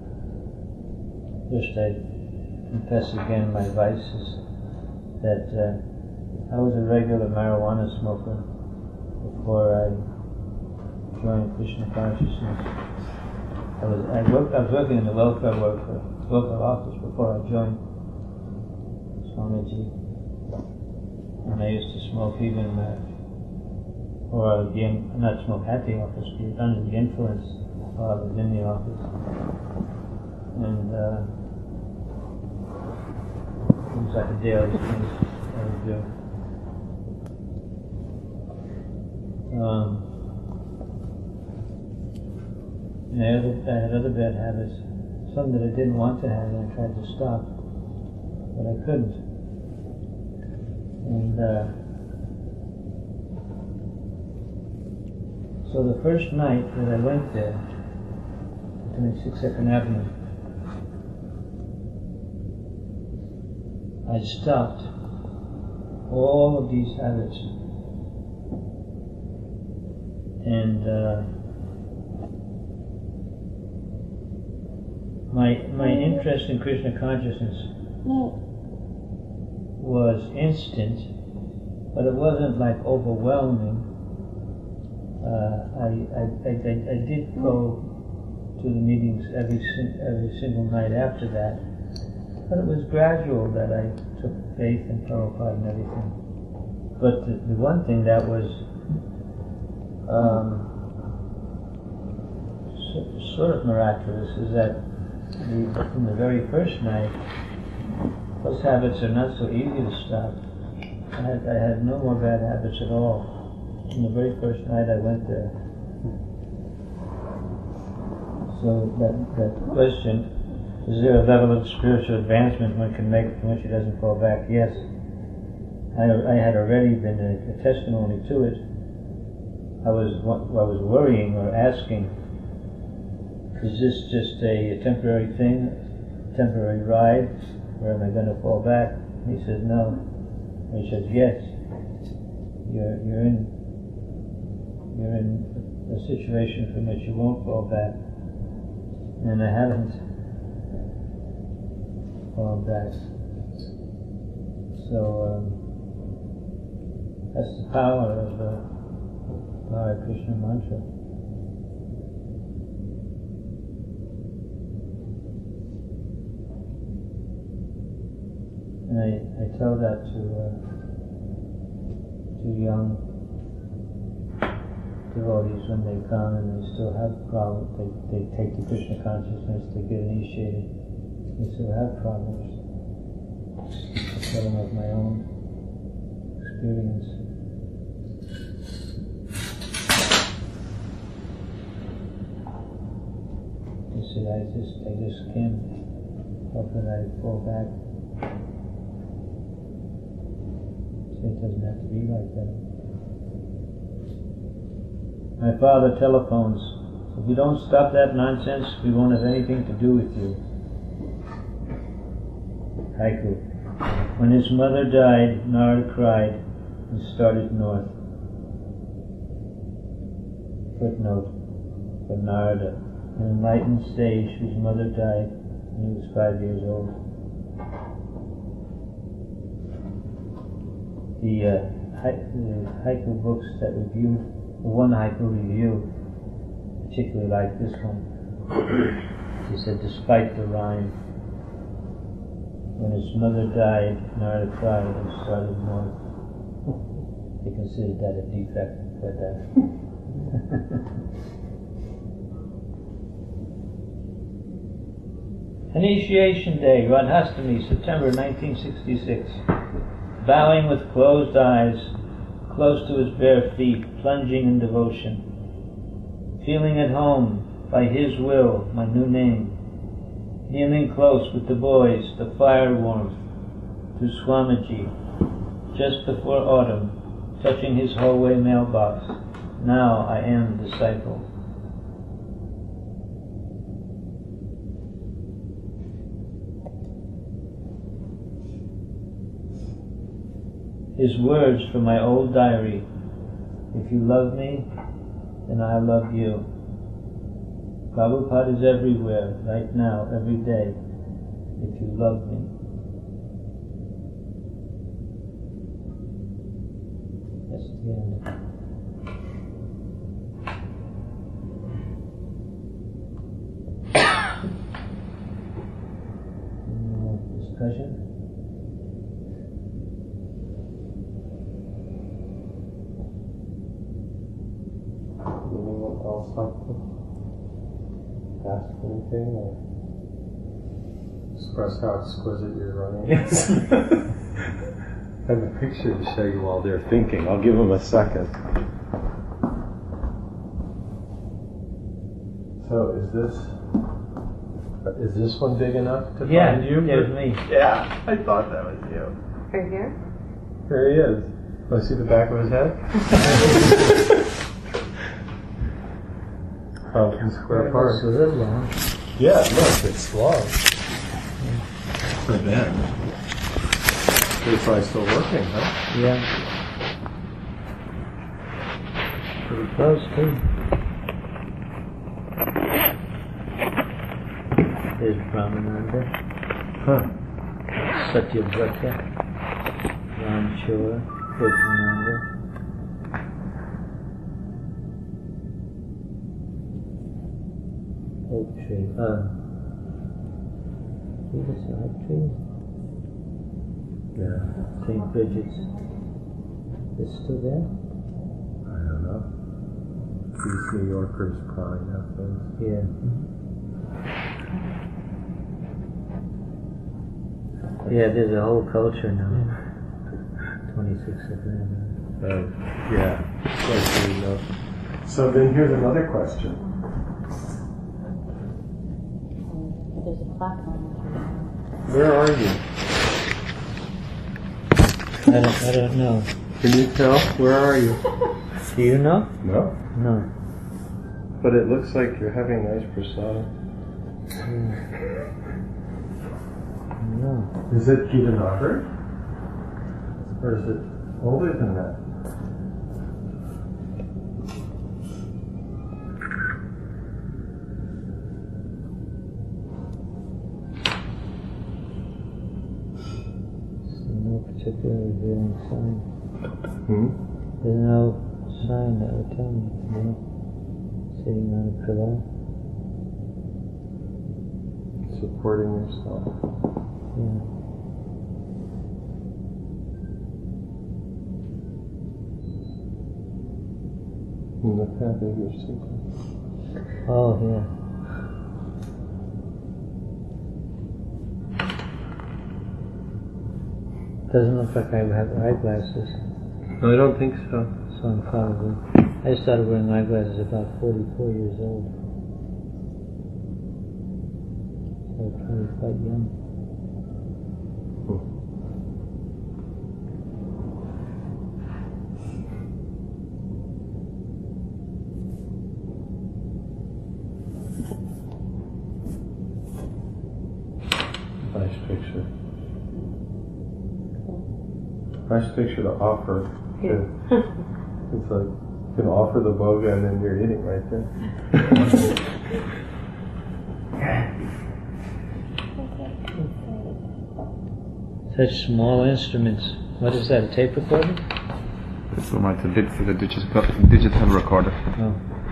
just I confess again my vices. That uh, I was a regular marijuana smoker before I joined Krishna consciousness. I was I worked I was working in the welfare worker welfare office before I joined Swamiji, and I used to smoke even uh, or the not smoke at the office, but under the influence while I was in the office, and. Uh, It was like a daily thing I would do. Um, and I, other, I had other bad habits, some that I didn't want to have, and I tried to stop, but I couldn't. And uh, so the first night that I went there, to twenty-sixth Avenue, I stopped all of these habits, and uh, my my interest in Krishna consciousness was instant, but it wasn't like overwhelming. Uh, I, I, I, I I did go to the meetings every every single night after that. But it was gradual that I took faith in Prabhupada and everything. But the, the one thing that was um, so, sort of miraculous is that the, from the very first night, those habits are not so easy to stop. I had, I had no more bad habits at all. From the very first night I went there. So that, that question, is there a level of spiritual advancement one can make from which he doesn't fall back? Yes. I, I had already been a, a testimony to it. I was I was worrying or asking, is this just a, a temporary thing, a temporary ride, or am I going to fall back? And he says no. And he says yes. You're you're in you're in a situation from which you won't fall back, and I haven't. All that. So um, that's the power of the Hare Krishna mantra. And I, I tell that to uh, to young devotees when they come and they still have problems. They they take the Krishna consciousness, they get initiated. They still have problems. I tell them of my own experience. They say, I just, I just can't help that I fall back. Say it doesn't have to be like that. My father telephones If you don't stop that nonsense, we won't have anything to do with you. Haiku. When his mother died, Narada cried and started north. Footnote for Narada, an enlightened sage whose mother died when he was five years old. The, uh, hai- the haiku books that reviewed, the one haiku review, particularly like this one. He said, despite the rhyme, when his mother died, Narada cried and started north. They considered that a defect, but uh, Initiation Day, Radhastami, September nineteen sixty-six. Bowing with closed eyes, close to his bare feet, plunging in devotion. Feeling at home, by his will, my new name. Kneeling close with the boys, the fire warmth, to Swamiji, just before autumn, touching his hallway mailbox. Now I am disciple. His words from my old diary. If you love me, then I love you. Prabhupada is everywhere, right now, every day. If you love me. That's the end. Any more discussion? Anyone else like to ask anything or express how exquisite you're running? Yes. I have a picture to show you while they're thinking. I'll give them a second. So is this is this one big enough to Yeah, find you? there's me. Yeah, I thought that was you. Right here? Here he is. Want to see the back of his head? Pumpkin Square Park. So that's long. Yeah, look, it's long. For them. They're probably still working, huh? Yeah. Pretty close too. There's Brahmananda, Huh. Satyavrata, Ramchur, Yogananda. Oak tree. Uh, see this oak tree? Yeah. Saint Bridget's. Is it still there? I don't know. These New Yorkers probably have those. Yeah. Yeah, there's a whole culture now. twenty-sixth of November. Oh, yeah. Like, you know. So then here's another question. There's a plaque on it. Where are you? I don't, I don't know. Can you tell? Where are you? Do you know? No. No. But it looks like you're having nice prasad. No. Is it Gitanagar? Or is it older than that? No particular revealing sign. Hmm? There's no sign that would tell me. No. Sitting on a pillow. Supporting yourself. Yeah. And look how big you're sitting. Oh, yeah. Doesn't look like I have eyeglasses, No, I don't think so. so I'm probably. I started wearing eyeglasses about forty-four years old. So probably quite young. Nice picture to offer. Yeah. too. It's like you can offer the boga and then you're eating right there. Such small instruments. What is that, a tape recorder? This one, it's a dig- the digital, digital recorder. Oh.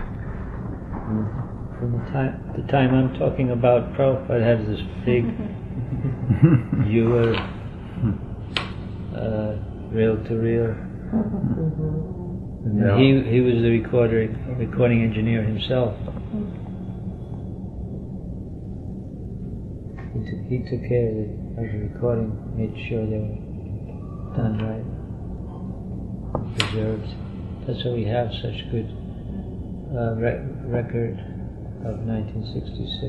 Mm. From the time, the time I'm talking about, Prabhupada had this big viewer, uh, reel-to-reel. Yeah. He he was the recorder, recording engineer himself. He took, he took care of the, of the recording, made sure they were done right, preserved. That's why we have such good uh, re- record of nineteen sixty-six.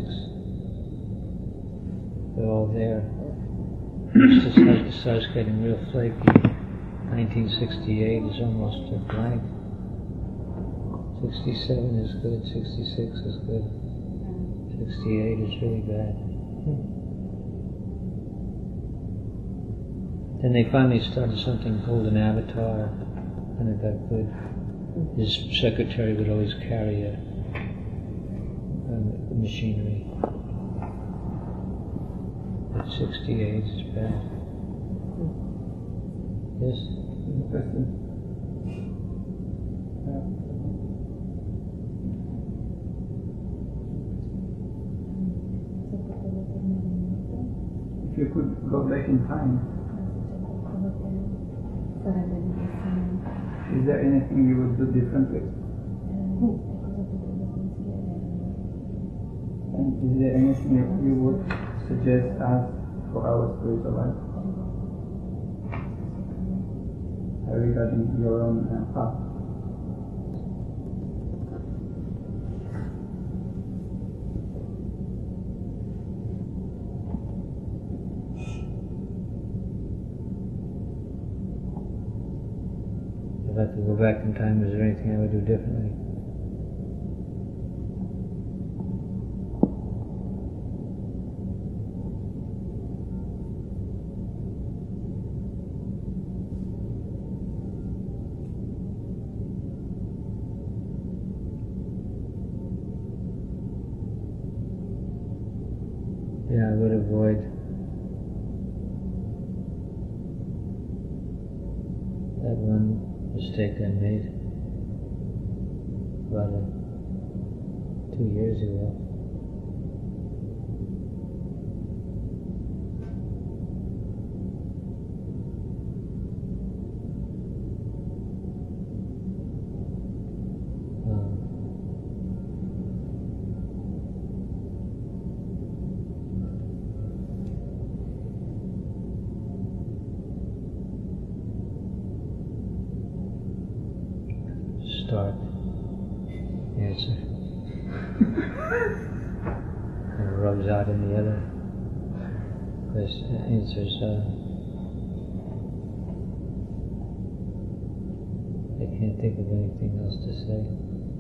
They're all there. It just starts, starts getting real flaky. nineteen sixty-eight is almost a blank. sixty-seven is good, sixty-six is good. sixty-eight is really bad. Then they finally started something called an avatar, and it got good. His secretary would always carry a, a machinery. But sixty-eight is bad. Yes? Question. If you could go back in time, is there anything you would do differently? And is there anything that you would suggest us for our spiritual life? Regarding your own uh, path. If I could go back in time, is there anything I would do differently? Yeah, I would avoid that one mistake I made about uh, two years ago. Start answer. And it rubs out in the other. This answers. Uh, I can't think of anything else to say.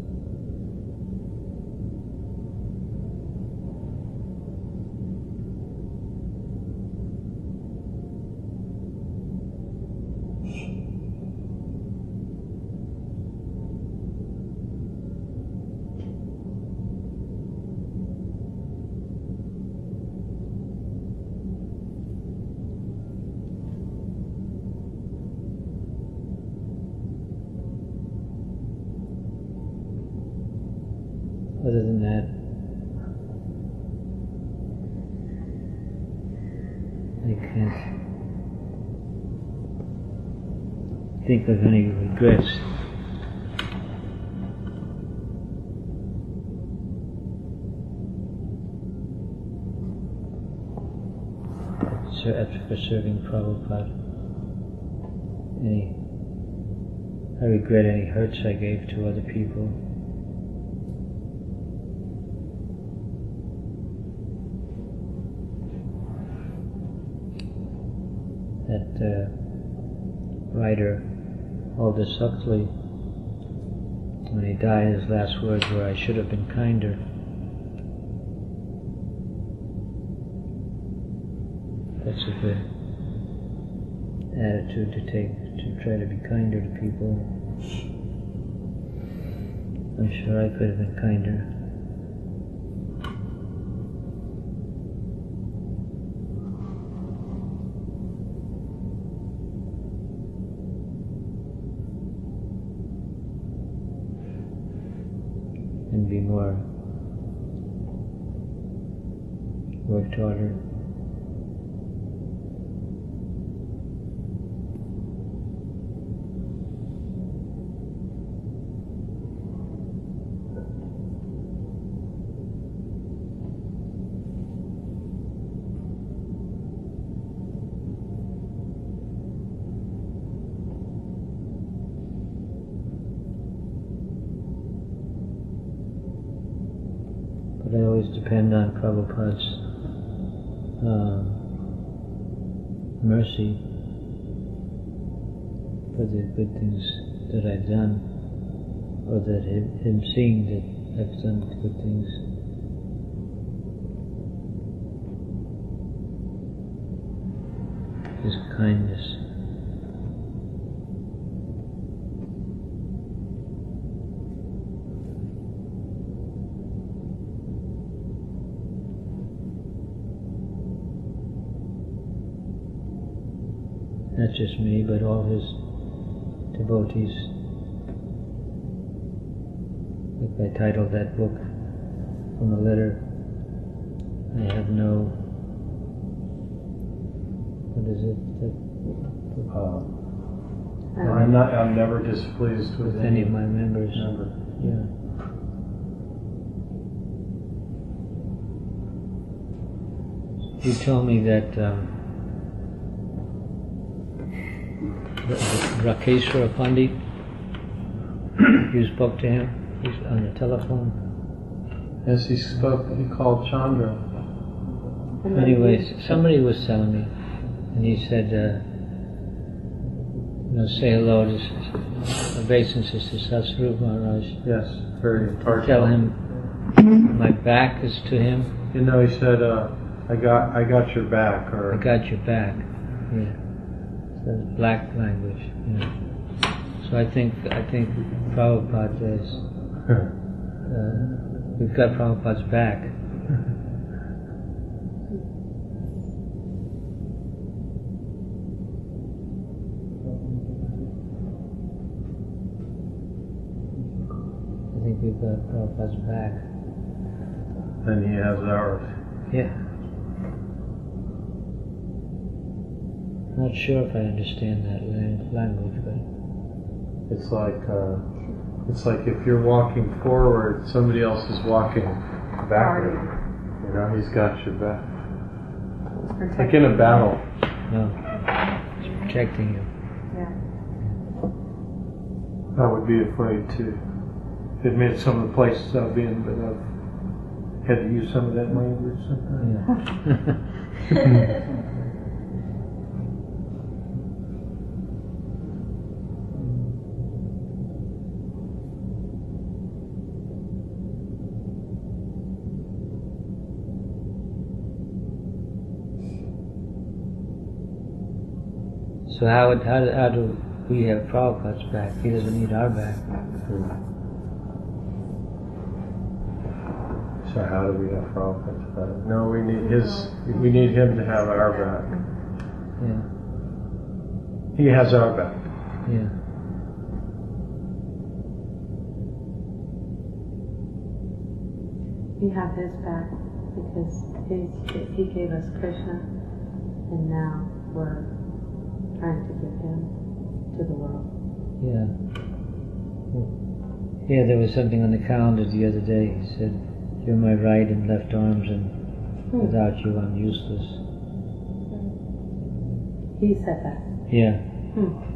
Other than that, I can't think of any regrets. For serving Prabhupada. Any, I regret any hurts I gave to other people. That uh, writer, Aldous Huxley, when he died, his last words were, "I should have been kinder." That's a good attitude to take, to try to be kinder to people. I'm sure I could have been kinder. And be more, worked harder. But I always depend on Prabhupada's uh, mercy for the good things that I've done, or that him, him seeing that I've done good things. His kindness. Not just me, but all his devotees. Like I titled that book from a letter. I have no, what is it? That, Uh, I'm not. I'm never displeased with, with any of my members. member. Yeah. You told me that um, Rakeshwara Pandit, you spoke to him he's on the telephone. As he spoke, he called Chandra. Anyways, somebody was telling me, and he said, uh, you know, say hello to s- obeisances to Satsvarupa Maharaj. Yes, very important. Tell him my back is to him. You know, he said, uh, "I got, I got your back," or I got your back. Yeah. So it's black language. Yeah. So I think I think Prabhupada is. Uh, we've got Prabhupada's back. I think we've got Prabhupada's back. and he has ours. Yeah. Not sure if I understand that lang- language, but It's like, uh, it's like if you're walking forward, somebody else is walking backward. You know, he's got your back. Like in a battle. no, it's protecting you. Yeah. I would be afraid to admit some of the places I've been, but I've had to use some of that language sometimes. Yeah. So how, would- how, do- how do we have Prabhupada's back? He doesn't need our back. So how do we have Prabhupada's back? No, we need his. We need him to have our back. Yeah, He has our back. yeah. We have his back because he, he gave us Krishna, and now we're trying to give him to the world. Yeah. Yeah, there was something on the calendar the other day. He said, "You're my right and left arms, and without you, I'm useless." He said that. Yeah. Hmm.